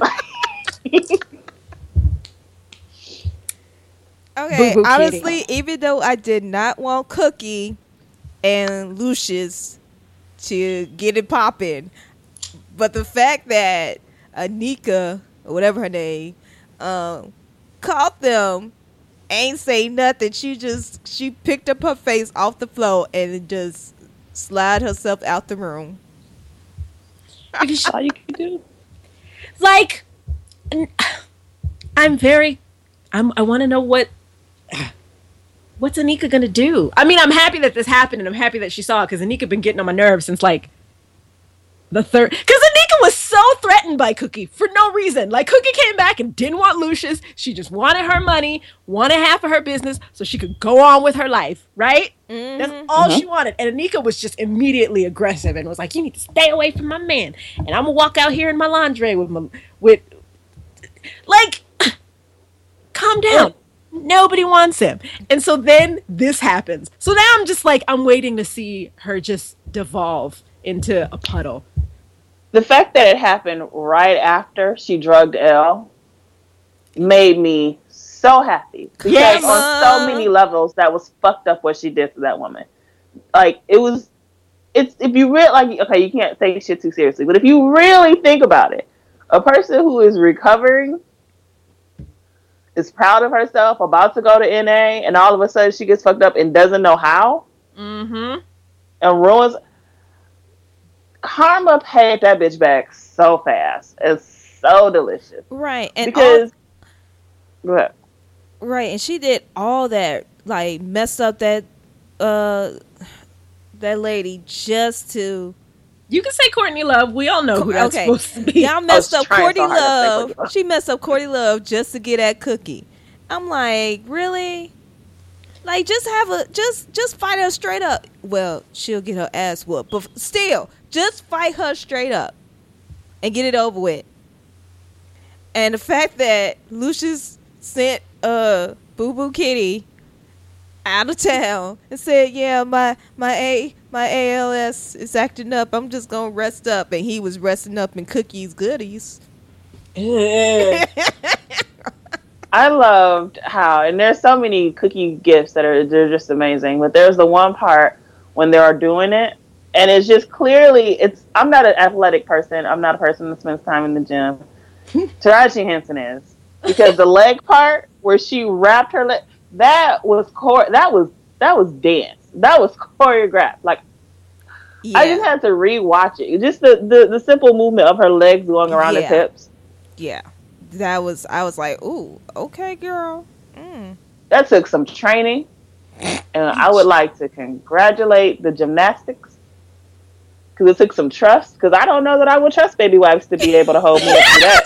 Okay, Boo-boo honestly, even though I did not want Cookie and Lucius to get it popping, but the fact that Anika, or whatever her name, um, caught them, ain't say nothing. She just, she picked up her face off the floor and just slid herself out the room. Because she- All you can do. like, n- I'm very, I'm, I want to know what, what's Anika gonna do? I mean, I'm happy that this happened, and I'm happy that she saw it, because Anika been getting on my nerves since like the third. Because Anika was so threatened by Cookie for no reason. Like, Cookie came back and didn't want Lucius. She just wanted her money, wanted half of her business so she could go on with her life, right? Mm-hmm. That's all mm-hmm. she wanted. And Anika was just immediately aggressive and was like, you need to stay away from my man. And I'm going to walk out here in my lingerie with my, with, like, calm down. Nobody wants him. And so then this happens. So now I'm just like, I'm waiting to see her just devolve into a puddle. The fact that it happened right after she drugged Elle made me so happy. Because yes. on so many levels, that was fucked up what she did to that woman. Like, it was, it's, if you really, like, okay, you can't take shit too seriously, but if you really think about it, a person who is recovering, is proud of herself, about to go to N A, and all of a sudden she gets fucked up and doesn't know how, mm-hmm. and ruins. Karma paid that bitch back so fast. It's so delicious, right? And because, all, go right, and she did all that, like messed up that uh that lady just to. You can say Courtney Love. We all know who that's okay. supposed to be. Y'all messed up Courtney so Love. Love. She messed up Courtney Love just to get at Cookie. I'm like, really? Like, just have a just just fight her straight up. Well, she'll get her ass whooped, but still, just fight her straight up and get it over with. And the fact that Lucius sent uh Boo Boo Kitty out of town and said, "Yeah, my my a my A L S is acting up. I'm just gonna rest up," and he was resting up in Cookie's goodies. I loved how, and there's so many Cookie gifts that are they're just amazing. But there's the one part when they are doing it, and it's just clearly it's. I'm not an athletic person. I'm not a person that spends time in the gym. Taraji Henson is, because the leg part where she wrapped her leg, that was core. That was that was dance. That was choreographed. Like yeah. I just had to rewatch it. Just the, the, the simple movement of her legs going around yeah. his hips. Yeah. That was, I was like, ooh, okay, girl. Mm. That took some training. And I would like to congratulate the gymnastics. Because it took some trust. Because I don't know that I would trust baby wipes to be able to hold me up to that.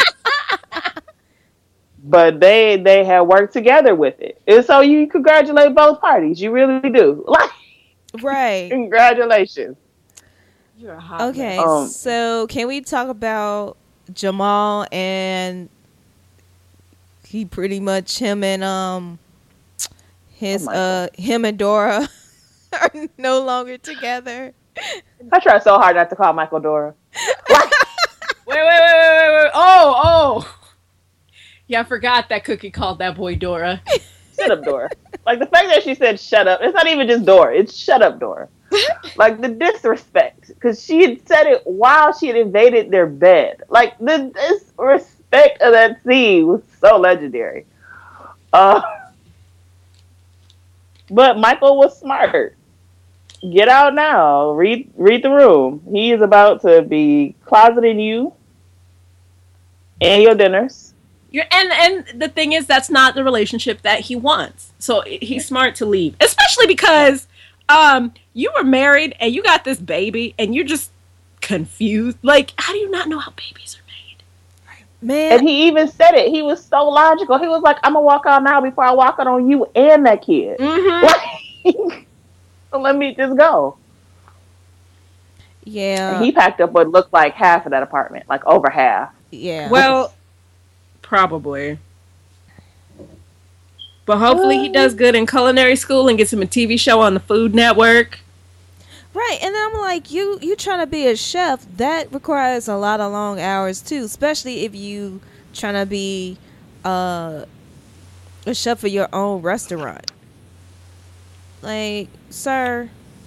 But they they have worked together with it. And so you congratulate both parties. You really do. Like, right. Congratulations. You're a hot okay, um, so can we talk about Jamal and he pretty much him and um his oh uh God. him and Dora are no longer together. I try so hard not to call Michael Dora. wait, wait, wait, wait, wait, wait. Oh, oh. Yeah, I forgot that Cookie called that boy Dora. Shut up, Dora. Like, the fact that she said shut up, it's not even just Dora. It's shut up, Dora. Like, the disrespect. Because she had said it while she had invaded their bed. Like, the disrespect of that scene was so legendary. Uh, but Michael was smart. Get out now. Read read the room. He is about to be closeting you and your dinners. You're, and and the thing is, that's not the relationship that he wants. So he's smart to leave, especially because um you were married and you got this baby and you're just confused. Like, how do you not know how babies are made? Man, and he even said it. He was so logical. He was like, "I'm gonna walk out now before I walk out on you and that kid." Mm-hmm. Like, so let me just go. Yeah, and he packed up what looked like half of that apartment, like over half. Yeah. Well. Probably. But hopefully he does good in culinary school and gets him a T V show on the Food Network. Right, and then I'm like, you you trying to be a chef, that requires a lot of long hours too, especially if you trying to be uh, a chef for your own restaurant. Like, sir.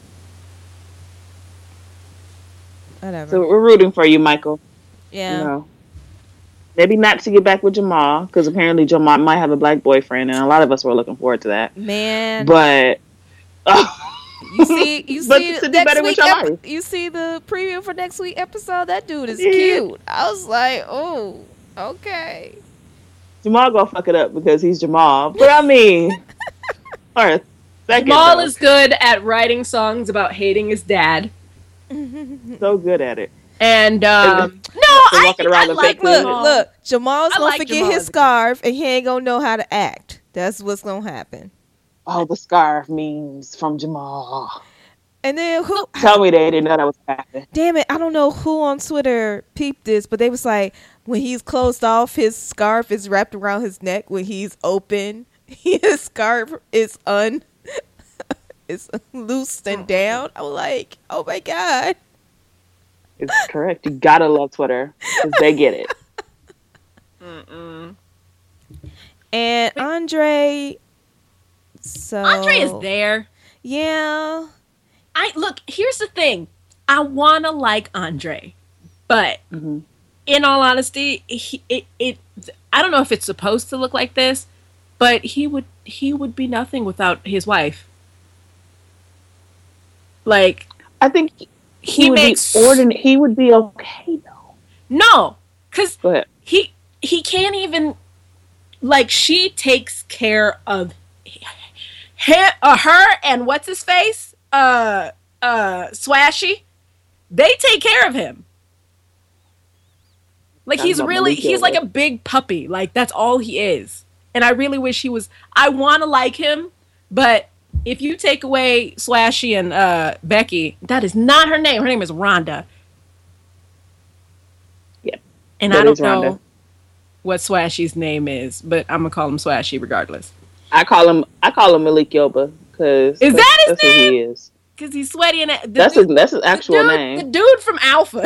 Whatever. So we're rooting for you, Michael. Yeah. You know. Maybe not to get back with Jamal, because apparently Jamal might have a black boyfriend, and a lot of us were looking forward to that. Man, but uh, you see, you but see, to do next better week with your ep- life. You see the preview for next week episode. That dude is yeah. cute. I was like, oh, okay. Jamal gonna fuck it up because he's Jamal. But I mean, all right, Jamal though. is good at writing songs about hating his dad. So good at it. And um, no, They're I, walking around I the like fake Look, Jamal. look, Jamal's I gonna like forget Jamal his as a scarf, and he ain't gonna know how to act. That's what's gonna happen. Oh, the scarf memes from Jamal. And then who? Tell me they didn't know that was happening. Damn it! I don't know who on Twitter peeped this, but they was like, when he's closed off, his scarf is wrapped around his neck. When he's open, his scarf is un, is loose and down. I was like, oh my god. It's correct. You gotta love Twitter because they get it. Mm-mm. And Andre, so Andre is there. Yeah. I look. Here's the thing. I wanna like Andre, but Mm-hmm. in all honesty, he, it it. I don't know if it's supposed to look like this, but he would he would be nothing without his wife. Like I think he, he would makes be ordinary. He would be okay though. no, because Go ahead. he he can't even like she takes care of him, uh, her and what's his face uh uh Swashy. They take care of him. Like Talking he's about really Malik he's like Yoba. a big puppy. Like that's all he is. And I really wish he was. I want to like him, but if you take away Swashy and uh Becky, that is not her name. Her name is Rhonda. Yep. And That I don't is Rhonda. know what Swashy's name is, but I'm gonna call him Swashy regardless. I call him. I call him Malik Yoba because Is that his that's who he is. Because he's sweaty and the That's his. dude, That's his actual the dude, name. The dude from Alpha.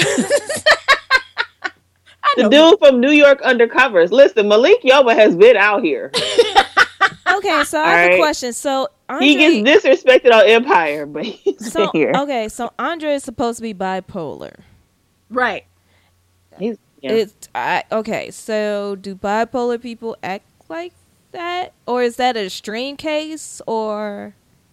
I The know. dude from New York Undercovers. Listen, Malik Yoba has been out here. Okay, so I have Alright. a question. So Andre, He gets disrespected on Empire, but he's so been here. okay, so Andre is supposed to be bipolar. Right. He's, yeah. It's I, okay. So do bipolar people act like that, or is that a extreme case, or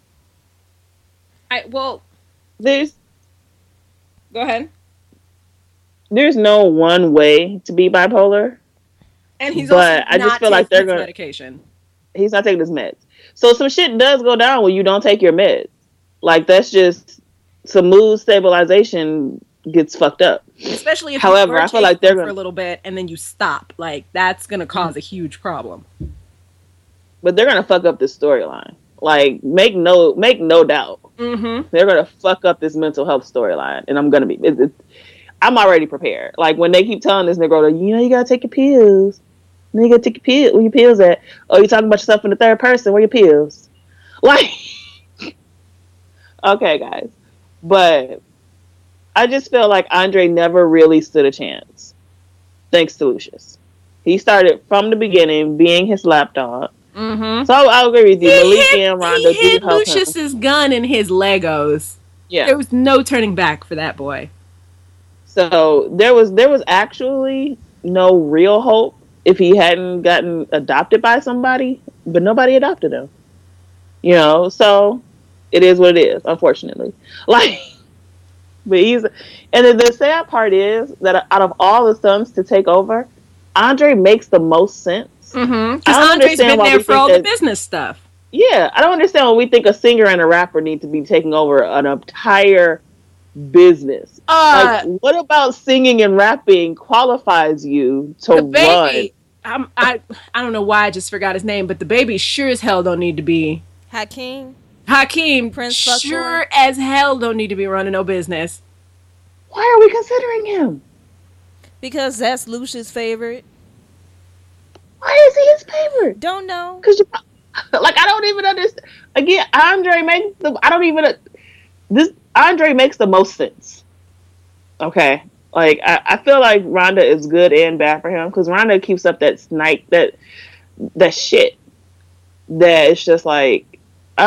I well, There's go ahead. there's no one way to be bipolar. And he's But also I just not feel like taking they're his gonna- medication. He's not taking his meds. So some shit does go down when you don't take your meds. Like that's just some mood stabilization gets fucked up. Especially if However, you were I feel like taking they're them for gonna- a little bit and then you stop. Like that's gonna cause a huge problem. But they're gonna fuck up this storyline. Like make no make no doubt. Mm-hmm. They're gonna fuck up this mental health storyline, and I'm gonna be. It, it, I'm already prepared. Like when they keep telling this nigga, you know, you gotta take your pills. You, know, you gotta take your pills. Where your pills at? Oh, you talking about yourself in the third person? Where your pills? Like, okay, guys, but I just feel like Andre never really stood a chance, thanks to Lucius. He started from the beginning being his lapdog. Mm-hmm. So I'll agree with you. He Malik hid, and Rhonda he do hid help him. Lucius's gun in his Legos. Yeah. There was no turning back for that boy. So there was there was actually no real hope if he hadn't gotten adopted by somebody, but nobody adopted him. You know, so it is what it is, unfortunately. Like, but he's, and the, the sad part is that out of all the sons to take over, Andre makes the most sense. Mm-hmm. Because I don't Andre's understand been why there we for think all the that- business stuff. Yeah, I don't understand when we think a singer and a rapper need to be taking over an entire business. Uh, Like, what about singing and rapping qualifies you to the baby. run? I'm, I I don't know why I just forgot his name, but the baby sure as hell don't need to be. Hakeem? Hakeem Prince sure as hell don't need to be running no business. Why are we considering him? Because that's Lucius' favorite. Why is he his favorite? Don't know. Because like I don't even understand. Again, Andre makes the. I don't even. This Andre makes the most sense. Okay, like I, I feel like Rhonda is good and bad for him because Rhonda keeps up that snipe that that shit. That it's just like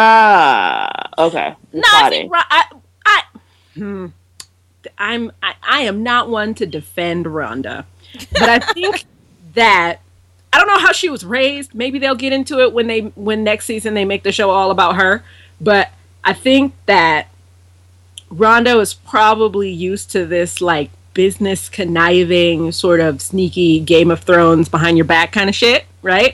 ah okay. No, I think Ro- I I hmm, I'm I, I am not one to defend Rhonda, but I think that I don't know how she was raised. Maybe they'll get into it when they when next season they make the show all about her. But I think that Rhonda is probably used to this like business conniving sort of sneaky Game of Thrones behind your back kind of shit, right?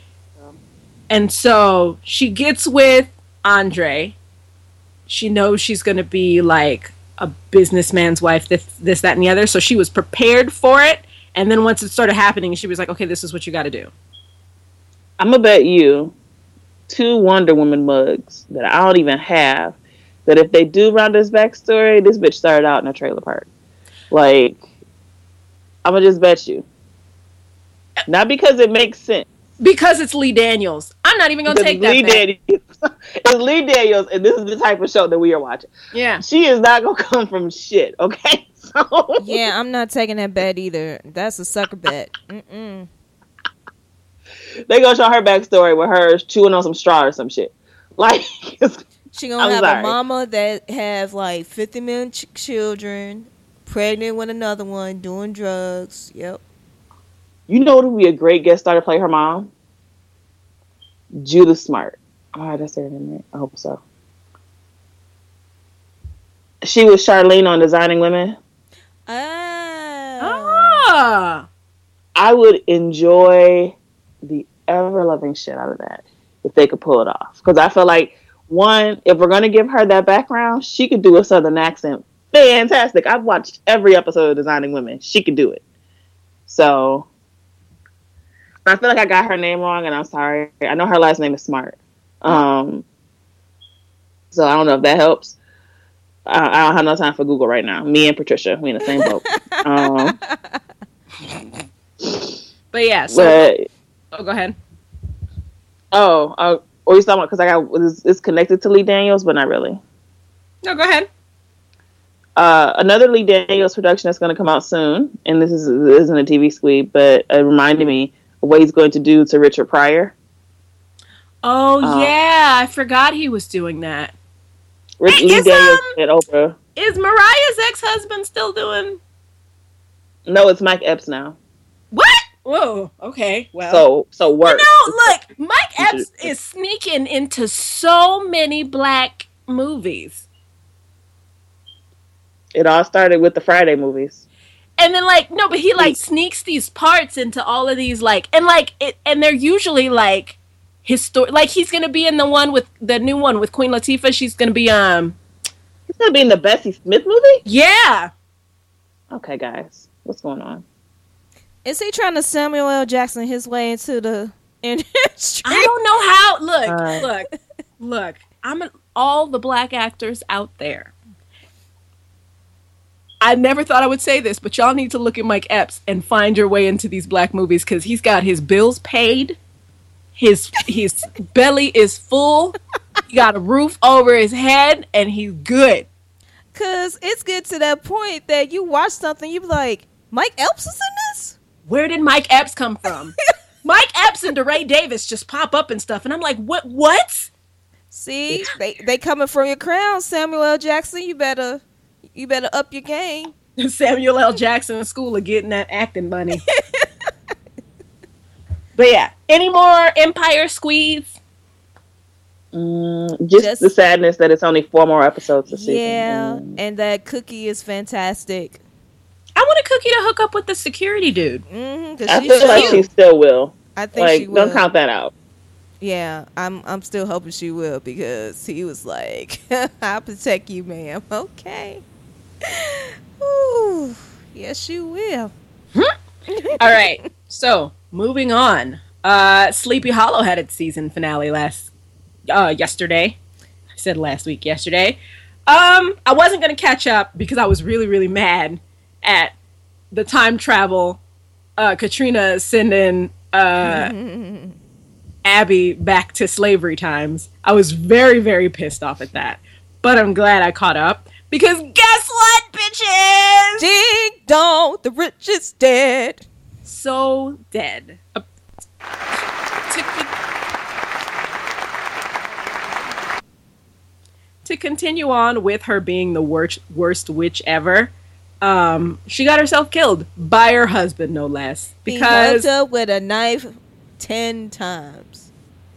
And so she gets with Andre. She knows she's going to be like a businessman's wife, this, this, that, and the other. So she was prepared for it. And then once it started happening, she was like, okay, this is what you got to do. I'm going to bet you two Wonder Woman mugs that I don't even have, that if they do round this backstory, this bitch started out in a trailer park. Like, I'm going to just bet you. Not because it makes sense. Because it's Lee Daniels. I'm not even going to take that Lee back. Daniels. It's Lee Daniels, and this is the type of show that we are watching. Yeah. She is not going to come from shit, okay? So Yeah, I'm not taking that bet either. That's a sucker bet. Mm-mm. They gonna show her backstory with her chewing on some straw or some shit. Like, She gonna I'm have sorry. a mama that have like fifty million ch- children, pregnant with another one, doing drugs. Yep. you know what would be a great guest star to play her mom? Judith Smart. All right, that's her name, right? I hope so. She was Charlene on Designing Women. Ah. Ah. I would enjoy the ever loving shit out of that if they could pull it off. Because I feel like, one, if we're going to give her that background, she could do a Southern accent. Fantastic. I've watched every episode of Designing Women. She could do it. So, I feel like I got her name wrong, and I'm sorry. I know her last name is Smart. Um, so, I don't know if that helps. I, I don't have no time for Google right now. Me and Patricia, we in the same boat. um, But yeah, so but, oh, go ahead. oh, uh, or you talking about, because I got it's, it's connected to Lee Daniels, but not really. No, go ahead. Uh, another Lee Daniels production that's going to come out soon, and this is this isn't a T V squeeb, but it reminded me of what he's going to do to Richard Pryor. Oh Um, yeah, I forgot he was doing that. Rich, Hey, Lee is, Daniels um, at Oprah. Is Mariah's ex-husband still doing No, it's Mike Epps now. what? Whoa. Okay. Well. So so work. You know, look, Mike You Epps should- is sneaking into so many black movies. It all started with the Friday movies. And then like no, but he like sneaks these parts into all of these like and like it and they're usually like histor like he's gonna be in the one with the new one with Queen Latifah. She's gonna be um He's gonna be in the Bessie Smith movie. yeah. Okay, guys, what's going on? Is he trying to Samuel L. Jackson his way into the industry? I don't know how look, Uh. look, look. I'm an, all the black actors out there. I never thought I would say this, but y'all need to look at Mike Epps and find your way into these black movies because he's got his bills paid. His his belly is full. He got a roof over his head, and he's good. Cause it's get to that point that you watch something, you be like, Mike Epps is in this? Where did Mike Epps come from? Mike Epps and DeRay Davis just pop up and stuff, and I'm like, what? What? See, they they coming from your crown, Samuel L. Jackson. You better you better up your game. Samuel L. Jackson School of getting that acting money. But yeah, any more Empire squeeze? Mm, just, Just- the sadness that it's only four more episodes this season. Yeah, Mm. and that Cookie is fantastic. I want a Cookie to hook up with the security dude. Mm-hmm, cause I she feel like should. she still will. I think Like, she will. don't count that out. Yeah, I'm I'm still hoping she will because he was like, "I'll protect you, ma'am." Okay. Ooh, yes, you will. All right, so moving on. Uh, Sleepy Hollow had its season finale last uh, yesterday. I said last week, yesterday. Um, I wasn't gonna catch up because I was really, really mad at the time travel. Uh, Katrina sending uh, Abby back to slavery times. I was very, very pissed off at that. But I'm glad I caught up because guess what, bitches? Ding dong, the rich is dead. So dead. Uh, to, to continue on with her being the worst, worst witch ever, um, she got herself killed by her husband, no less. He Because hugged her with a knife ten times.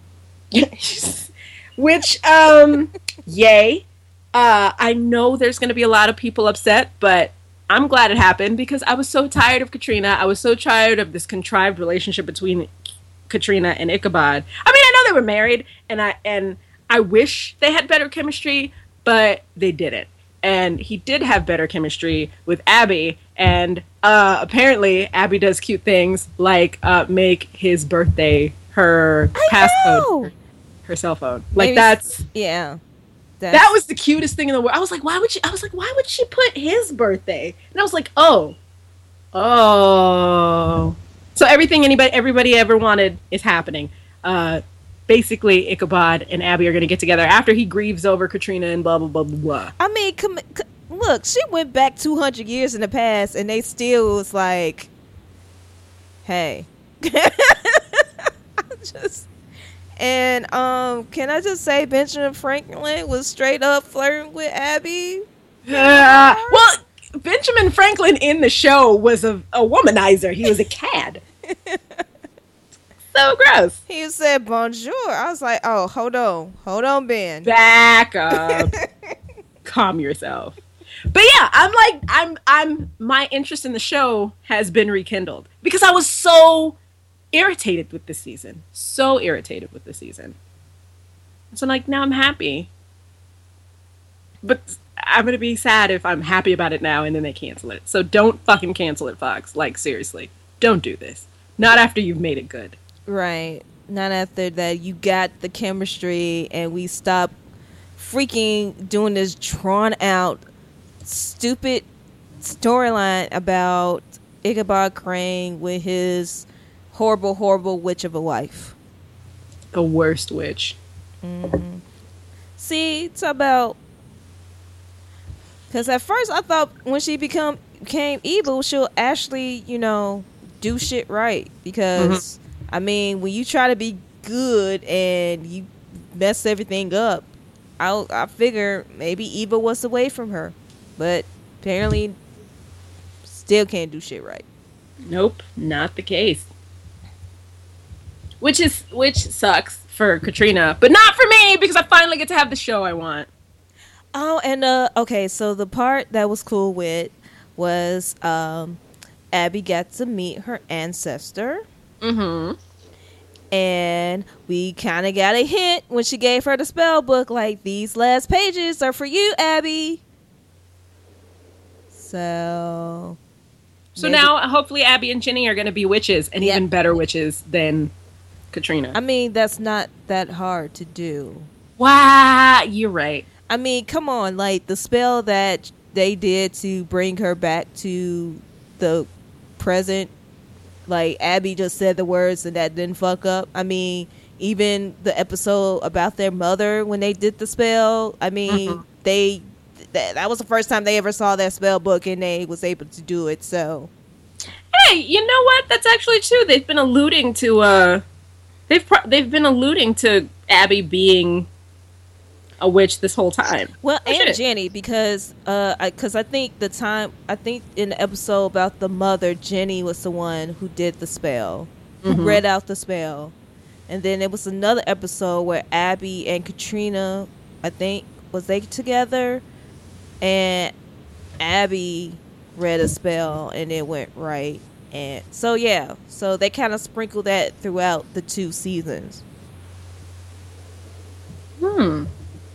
which, um, yay. Uh, I know there's going to be a lot of people upset, but I'm glad it happened because I was so tired of Katrina. I was so tired of this contrived relationship between Katrina and Ichabod. I mean, I know they were married, and I and I wish they had better chemistry, but they didn't. and he did have better chemistry with Abby. And uh, apparently, Abby does cute things like uh, make his birthday her I passcode, know. her, her cell phone. Like Maybe- that's Yeah. That's, that was the cutest thing in the world. I was like, why would she? I was like, why would she put his birthday? And I was like, oh, oh. So everything anybody, everybody ever wanted is happening. Uh, basically, Ichabod and Abby are going to get together after he grieves over Katrina and blah blah blah blah blah. I mean, com- c- look, she went back two hundred years in the past, and they still was like, "Hey." just and um, can I just say Benjamin Franklin was straight up flirting with Abby? Uh, well, Benjamin Franklin in the show was a, a womanizer. He was a cad. So gross. He said bonjour. I was like, oh, hold on, hold on, Ben. Back up. Calm yourself. But yeah, I'm like, I'm, I'm, my interest in the show has been rekindled because I was so irritated with this season. So irritated with the season. So like, now I'm happy. But I'm going to be sad if I'm happy about it now and then they cancel it. So don't fucking cancel it, Fox. Like, seriously. Don't do this. Not after you've made it good. Right. Not after that you got the chemistry and we stop freaking doing this drawn out stupid storyline about Ichabod Crane with his horrible, horrible witch of a wife. The worst witch. Mm-hmm. See, it's about... Because at first I thought when she become became evil, she'll actually, you know, do shit right. Because, mm-hmm. I mean, when you try to be good and you mess everything up, I I figure maybe evil was away from her. But apparently still can't do shit right. Nope, not the case. Which is which sucks for Katrina, but not for me because I finally get to have the show I want. Oh, and uh, okay, so the part that was cool with was um, Abby got to meet her ancestor. Mm-hmm. And we kind of got a hint when she gave her the spell book, like, these last pages are for you, Abby. So... So maybe- now, hopefully, Abby and Ginny are going to be witches, and Yeah. even better witches than Katrina. I mean, that's not that hard to do. Wow, you're right. I mean, come on, like the spell that they did to bring her back to the present, like Abby just said the words and that didn't fuck up. I mean, even the episode about their mother when they did the spell, I mean, Mhm. they th- that was the first time they ever saw that spell book and they was able to do it. So, Hey, you know what? That's actually true. They've been alluding to uh, they've pro- they've been alluding to Abby being a witch this whole time. well, Oh, and shit. Jenny, because uh, because I, I think the time I think in the episode about the mother, Jenny was the one who did the spell, who Mhm. read out the spell, and then there was another episode where Abby and Katrina, I think, was they together, and Abby read a spell and it went right, and so yeah, so they kind of sprinkled that throughout the two seasons. Hmm.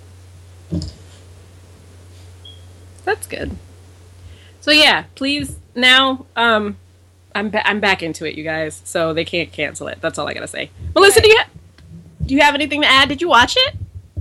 That's good. So yeah, please now. Um, I'm ba- I'm back into it, you guys. So they can't cancel it. That's all I gotta say. Melissa, do you ha- do you have anything to add? Did you watch it?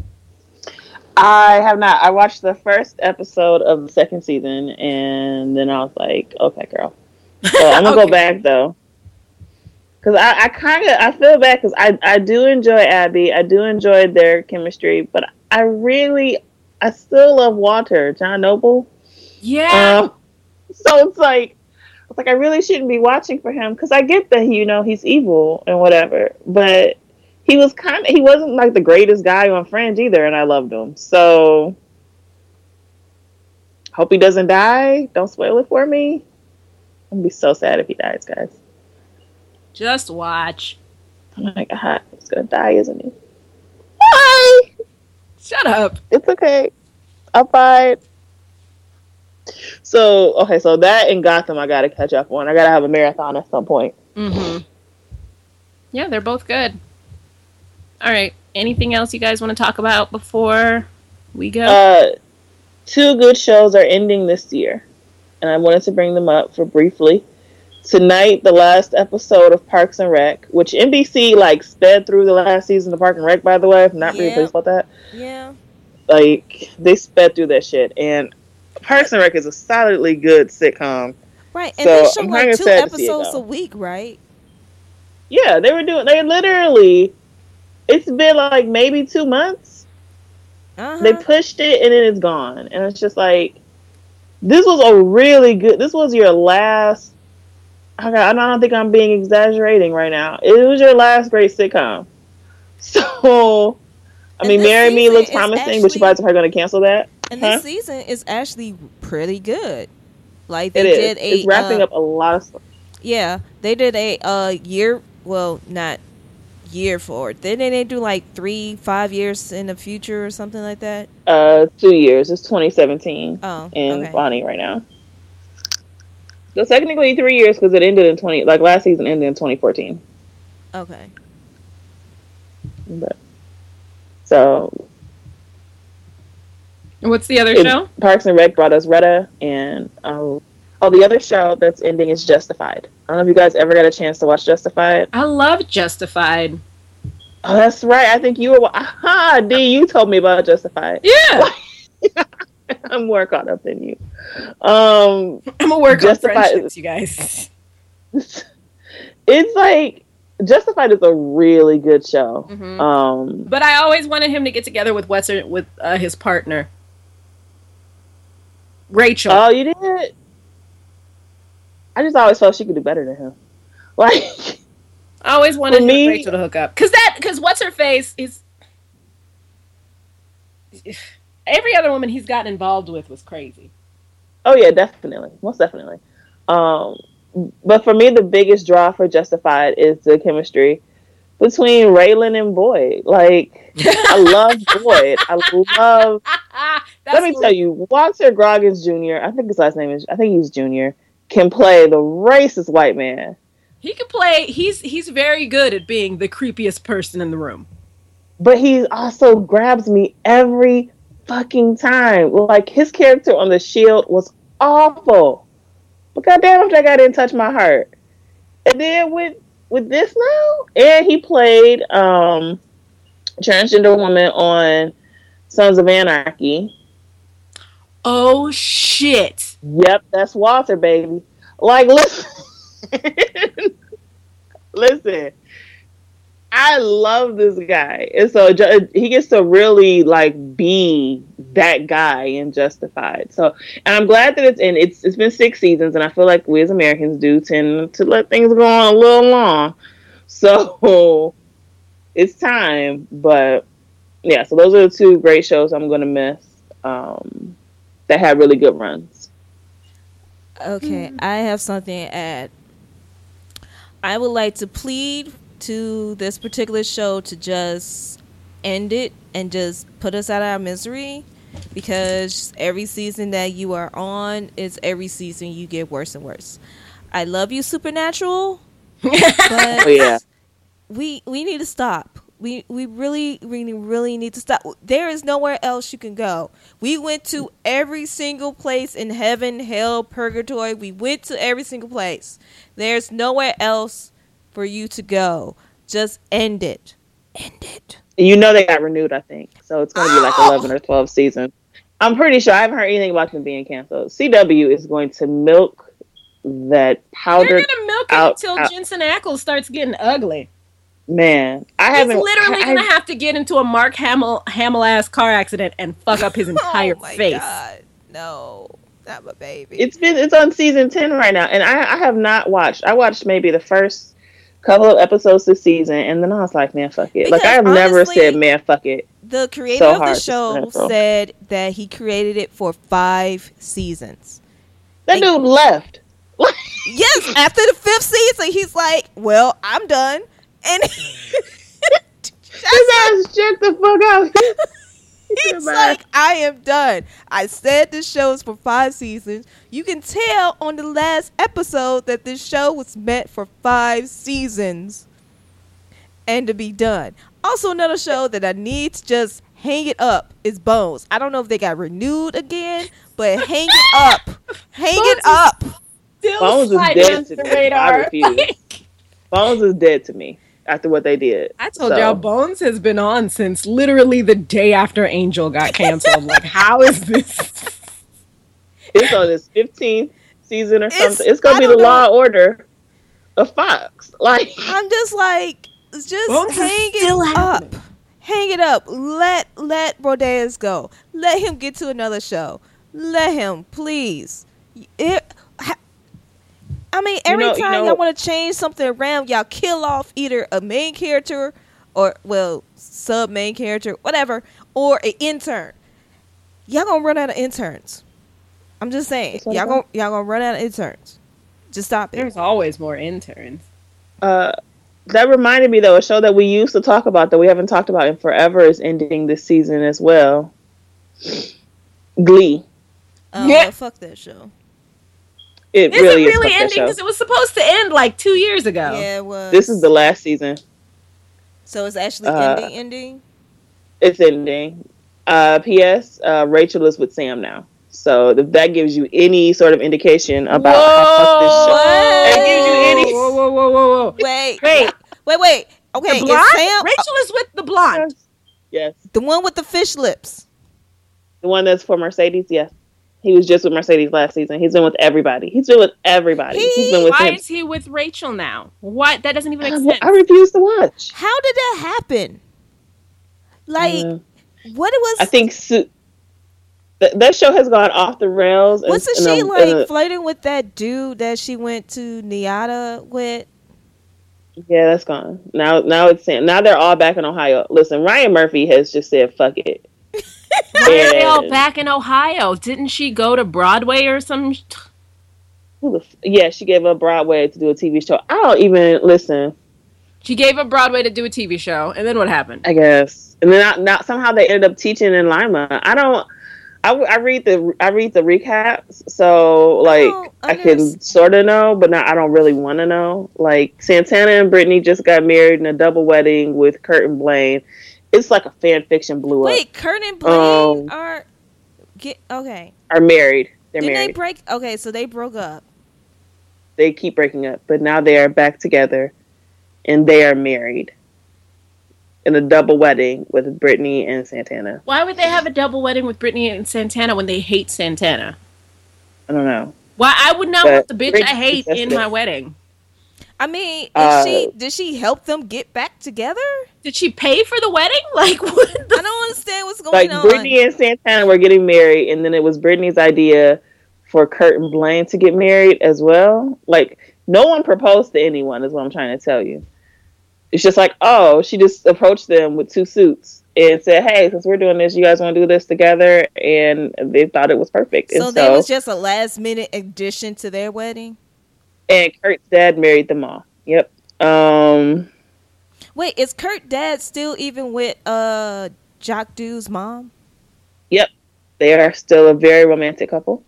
I have not. I watched the first episode of the second season, and then I was like, "Okay, girl." So I'm gonna Okay. go back though, because I, I kind of I feel bad because I I do enjoy Abby. I do enjoy their chemistry, but I really I still love Walter John Noble. Yeah. Um, so it's like it's like I really shouldn't be watching for him because I get that you know he's evil and whatever, but he was kind of he wasn't like the greatest guy on Friends either, and I loved him. So hope he doesn't die. Don't spoil it for me. I'm gonna be so sad if he dies, guys. Just watch. Oh my god, he's gonna die, isn't he? Bye. Shut up. It's okay. I'm fine. So okay, so that and Gotham I gotta catch up on. I gotta have a marathon at some point. Mm-hmm. Yeah, they're both good. All right. Anything else you guys want to talk about before we go? Uh, two good shows are ending this year, and I wanted to bring them up for briefly. Tonight, the last episode of Parks and Rec, which N B C like sped through the last season of Parks and Rec, by the way. I'm not really Yeah. pleased about that. Yeah. Like, they sped through that shit. And Parks and Rec is a solidly good sitcom. Right. And So, they show I'm like kinda two sad to see it, episodes though. a week, right? Yeah, they were doing, they literally, it's been like maybe two months. Uh-huh. They pushed it and then it's gone. And it's just like, this was a really good, this was your last, I don't think I'm being exaggerating right now. It was your last great sitcom. So, I And mean, this Marry Me season looks is promising, but actually- you guys are going to cancel that. And Huh? this season is actually pretty good. Like It they is. did a It's wrapping uh, up a lot of stuff. Yeah, they did a uh year. Well, not year for it. Didn't they do like three, five years in the future or something like that? Uh, two years. It's twenty seventeen Oh, in okay. Bonnie right now. So technically three years because it ended in twenty. Like last season ended in twenty fourteen. Okay. But so What's the other it- show? Parks and Rec brought us Retta, and um, oh, the other show that's ending is Justified. I don't know if you guys ever got a chance to watch Justified. I love Justified. Oh, that's right. I think you were. Aha, D, you told me about Justified. Yeah. I'm more caught up than you. Um, I'm a work on Justified- friendships, you guys. it's like Justified is a really good show. Mhm. Um, But I always wanted him to get together with what's her, with uh, his partner, Rachel. oh, you did? I just always felt she could do better than him. Like, I always wanted for him me- and Rachel to hook up because that because what's her face is every other woman he's gotten involved with was crazy. oh yeah, definitely, most definitely. Um, but for me, the biggest draw for Justified is the chemistry between Raylan and Boyd. Like, I love Boyd. I love. That's Let me what- tell you, Walter Groggins Junior I think his last name is. I think he's Junior Can play the racist white man. He could play. He's he's very good at being the creepiest person in the room. But he also grabs me every fucking time. Like, his character on The Shield was awful. But goddamn if that guy didn't touch my heart. And then with with this now, and he played um transgender woman on Sons of Anarchy. Oh shit! Yep, that's Walter, baby. Like, listen. Listen. I love this guy. And so ju- he gets to really like be that guy in Justified. So, and I'm glad that it's in, it's, it's been six seasons, and I feel like we as Americans do tend to let things go on a little long. So it's time, but yeah, so those are the two great shows I'm going to miss, um, that had really good runs. Okay, I have something to add. I would like to plead to this particular show to just end it and just put us out of our misery, because every season that you are on is every season you get worse and worse. I love you, Supernatural, but Oh yeah. we we need to stop. We we really really really need to stop. There is nowhere else you can go. We went to every single place in heaven, hell, purgatory. We went to every single place. There's nowhere else for you to go. Just end it. End it. You know they got renewed, I think. So it's going to be like eleven or twelve seasons. I'm pretty sure. I haven't heard anything about them being canceled. C W is going to milk that They're powdered gonna milk it out- until out- Jensen Ackles starts getting ugly. man. I He's haven't. literally I, gonna I- have to get into a Mark Hamill Hamill ass car accident and fuck up his entire oh my face. God. No. Not my baby. It's been. It's on season ten right now, and I, I have not watched. I watched maybe the first couple of episodes this season, and then I was like, man, fuck it. Like, I have Because never honestly- said, man, fuck it. The creator So of the hard to show Supernatural. said that he created it for five seasons. That Like- dude left. Yes, after the fifth season, he's like, "Well, I'm done," and His ass checked the fuck out. he's like, "I am done." I said this show is for five seasons. You can tell on the last episode that this show was meant for five seasons and to be done. Also, another show that I need to just hang it up. It's Bones. I don't know if they got renewed again, but hang it up. Hang Bones it is up. Still Bones is sliding dead under to the me. I radar. refuse. Bones is dead to me after what they did. I told So, y'all Bones has been on since literally the day after Angel got canceled. Like, how is this? it's on its fifteenth season or It's- something. It's gonna I be the don't know. Law and Order of Fox. Like, I'm just like, just Bones is hang still it happening. up. Hang it up. Let let Rodeas go. Let him get to another show. Let him, please. It, ha- I mean, every know- you time know- y'all want to change something around, y'all kill off either a main character or, well, sub main character, whatever, or an intern. Y'all gonna run out of interns. I'm just saying, That's what y'all I'm gonna y'all gonna run out of interns. Just stop it. There's always more interns. uh, that reminded me though, a show that we used to talk about that we haven't talked about in forever is ending this season as well. Glee. Oh, Yeah. well, fuck that show. It Is really it is. really fuck that ending? show. Because it was supposed to end like two years ago. Yeah, it was. This is the last season. So it's actually Uh, ending. Ending. It's ending. Uh, P S. Uh, Rachel is with Sam now. So if that gives you any sort of indication about how this show, What? that gives you any. Whoa, whoa, whoa, whoa, whoa! Wait, Wait. wait, wait. Okay, The is blonde? Sam Rachel is with the blonde. Yes, the one with the fish lips? the one that's for Mercedes. Yes, he was just with Mercedes last season. He's been with everybody. He's been with everybody. He- He's been with Why him. is he with Rachel now? What? That doesn't even make I, sense. I refuse to watch. How did that happen? Like, Uh, what it was? I think Su- th- that show has gone off the rails. and- wasn't and she a- like and a- flirting with that dude that she went to Niata with? yeah, that's gone. Now, now it's Sam. Now they're all back in Ohio. Listen, Ryan Murphy has just said, "Fuck it." Why are they all And- back in Ohio? Didn't she go to Broadway or some? Who the f- yeah, she gave up Broadway to do a T V show. I don't even listen. She gave up Broadway to do a T V show, and then what happened? I guess, and then I, now somehow they ended up teaching in Lima. I don't. I, I read the I read the recaps, so like don't I can underst- sort of know, but not, I don't really want to know. Like Santana and Brittany just got married in a double wedding with Kurt and Blaine. It's like a fan fiction blew up. Wait, Kurt and Blaine Um, are get okay. Are married. They're Didn't they married. break? Okay, so they broke up. They keep breaking up, but now they are back together, and they are married in a double wedding with Brittany and Santana. Why would they have a double wedding with Brittany and Santana when they hate Santana? I don't know. Why I would not But want the bitch I Brittany hate in suggested- my wedding. I mean, is Uh, she did she help them get back together? Did she pay for the wedding? Like what? I The don't understand what's going Like on. Brittany and Santana were getting married, and then it was Brittany's idea for Kurt and Blaine to get married as well. Like no one proposed to anyone, is what I'm trying to tell you. It's just like, oh, she just approached them with two suits and said, "Hey, since we're doing this, you guys want to do this together?" And they thought it was perfect. so and that so, was just a last minute addition to their wedding. and Kurt's dad married them all. Yep. Um. Wait, is Kurt dad still even with uh Jock Dude's mom? Yep. They are still a very romantic couple.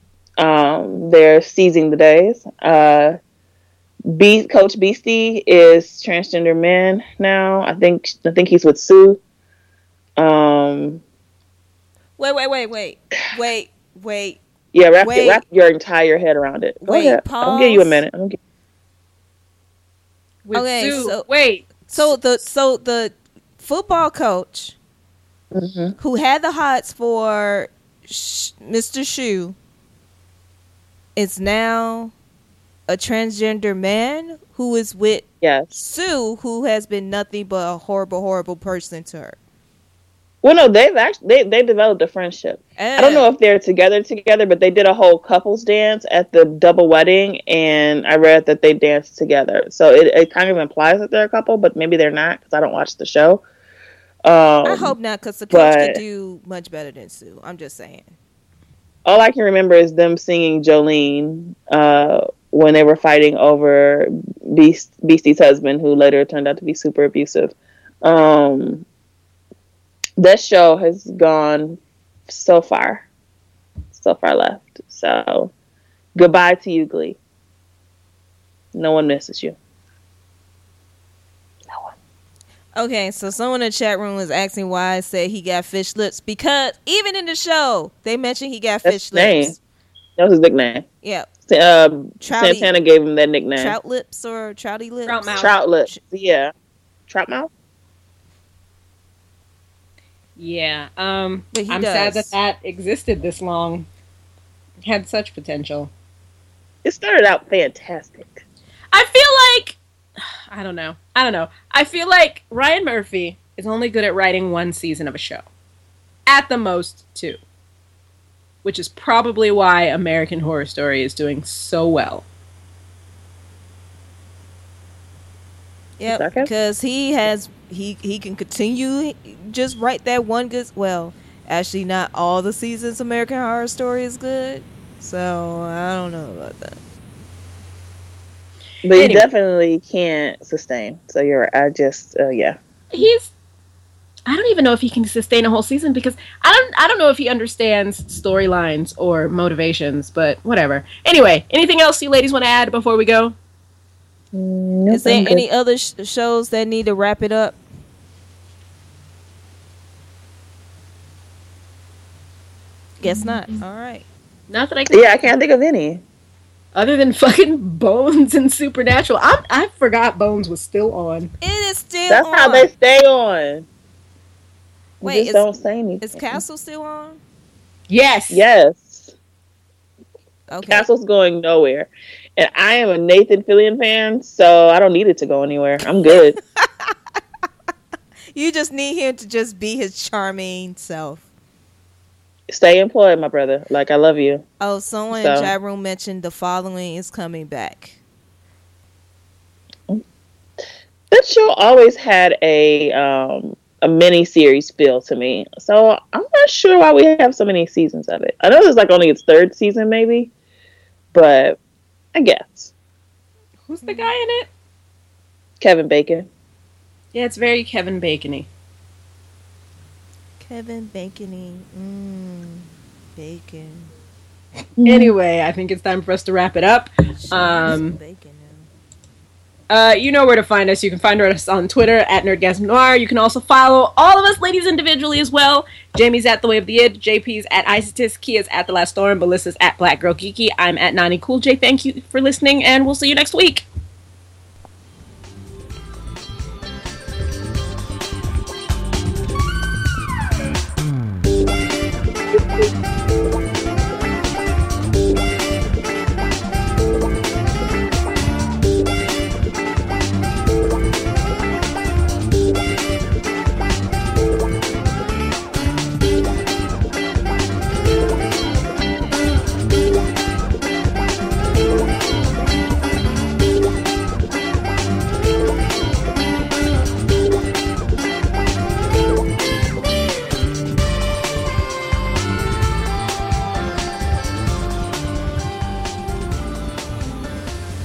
Um. They're seizing the days. Uh. Be- Coach Beastie is transgender man now. I think. I think he's with Sue. Um. Wait, wait, wait, wait, wait, wait. Yeah. Wrap, Wait. your, wrap your entire head around it. Go Wait, ahead. I'll give you a pause. minute. I'll give- with Okay, Sue. so- Wait. So the so the football coach Mhm. who had the hots for Sh- Mister Shu is now a transgender man who is with Yes. Sue, who has been nothing but a horrible, horrible person to her. Well, no, they've actually they, they developed a friendship. I don't know if they're together together, but they did a whole couples dance at the double wedding, and I read that they danced together. So it, it kind of implies that they're a couple, but maybe they're not because I don't watch the show. Um, I hope not, because the coach but- could do much better than Sue. I'm just saying. all I can remember is them singing Jolene uh, when they were fighting over Beast, Beastie's husband, who later turned out to be super abusive. Um, that show has gone so far, so far left. So goodbye to you, Glee. No one misses you. No one. Okay, so someone in the chat room was asking why I said he got fish lips, because even in the show they mentioned he got That's fish his name. lips. That was his nickname. Yeah, Um, Trouty- Santana gave him that nickname. trout lips or trouty lips. Trout mouth. Trout lips. Yeah. Trout mouth? Yeah. Um, But he I'm does. sad that that existed this long. It had such potential. It started out fantastic. I feel like I don't know. I don't know. I feel like Ryan Murphy is only good at writing one season of a show. At the most two. Which is probably why American Horror Story is doing so well. Yep, Okay. because he has he he can continue just write that one good. Well, actually, not all the seasons American Horror Story is good, so I don't know about that. But Anyway. he definitely can't sustain. So you're right. I just, uh, yeah. He's I don't even know if he can sustain a whole season because I don't I don't know if he understands storylines or motivations, but whatever. Anyway, anything else you ladies want to add before we go? Nope, Is there I'm good. any other sh- shows that need to wrap it up? Guess not. All right. Not that I can Yeah, I can't think of any. other than fucking Bones and Supernatural. I I forgot Bones was still on. It is still That's on. how they stay on. Wait, Just is, don't say anything. is Castle still on? Yes. Yes. Okay. Castle's going nowhere. And I am a Nathan Fillion fan, so I don't need it to go anywhere. I'm good. You just need him to just be his charming self. Stay employed, my brother. Like, I love you. Oh, someone So- in chat room mentioned the following is coming back. That show always had a um, a mini series feel to me. So I'm not sure why we have so many seasons of it. I know it's like only its third season, maybe. But I guess. Who's the guy in it? Kevin Bacon. Yeah, it's very Kevin Bacon-y. Kevin Bacony. Mmm. Bacon. Anyway, I think it's time for us to wrap it up. Um, Bacon. Uh, you know where to find us. You can find us on Twitter at Nerdgasm Noir. You can also follow all of us ladies individually as well. Jamie's at The Way of the Id. J P's at Isotis. Kia's at The Last Storm. Melissa's at Black Girl Geeky. I'm at Nani Cool J. Thank you for listening, and we'll see you next week.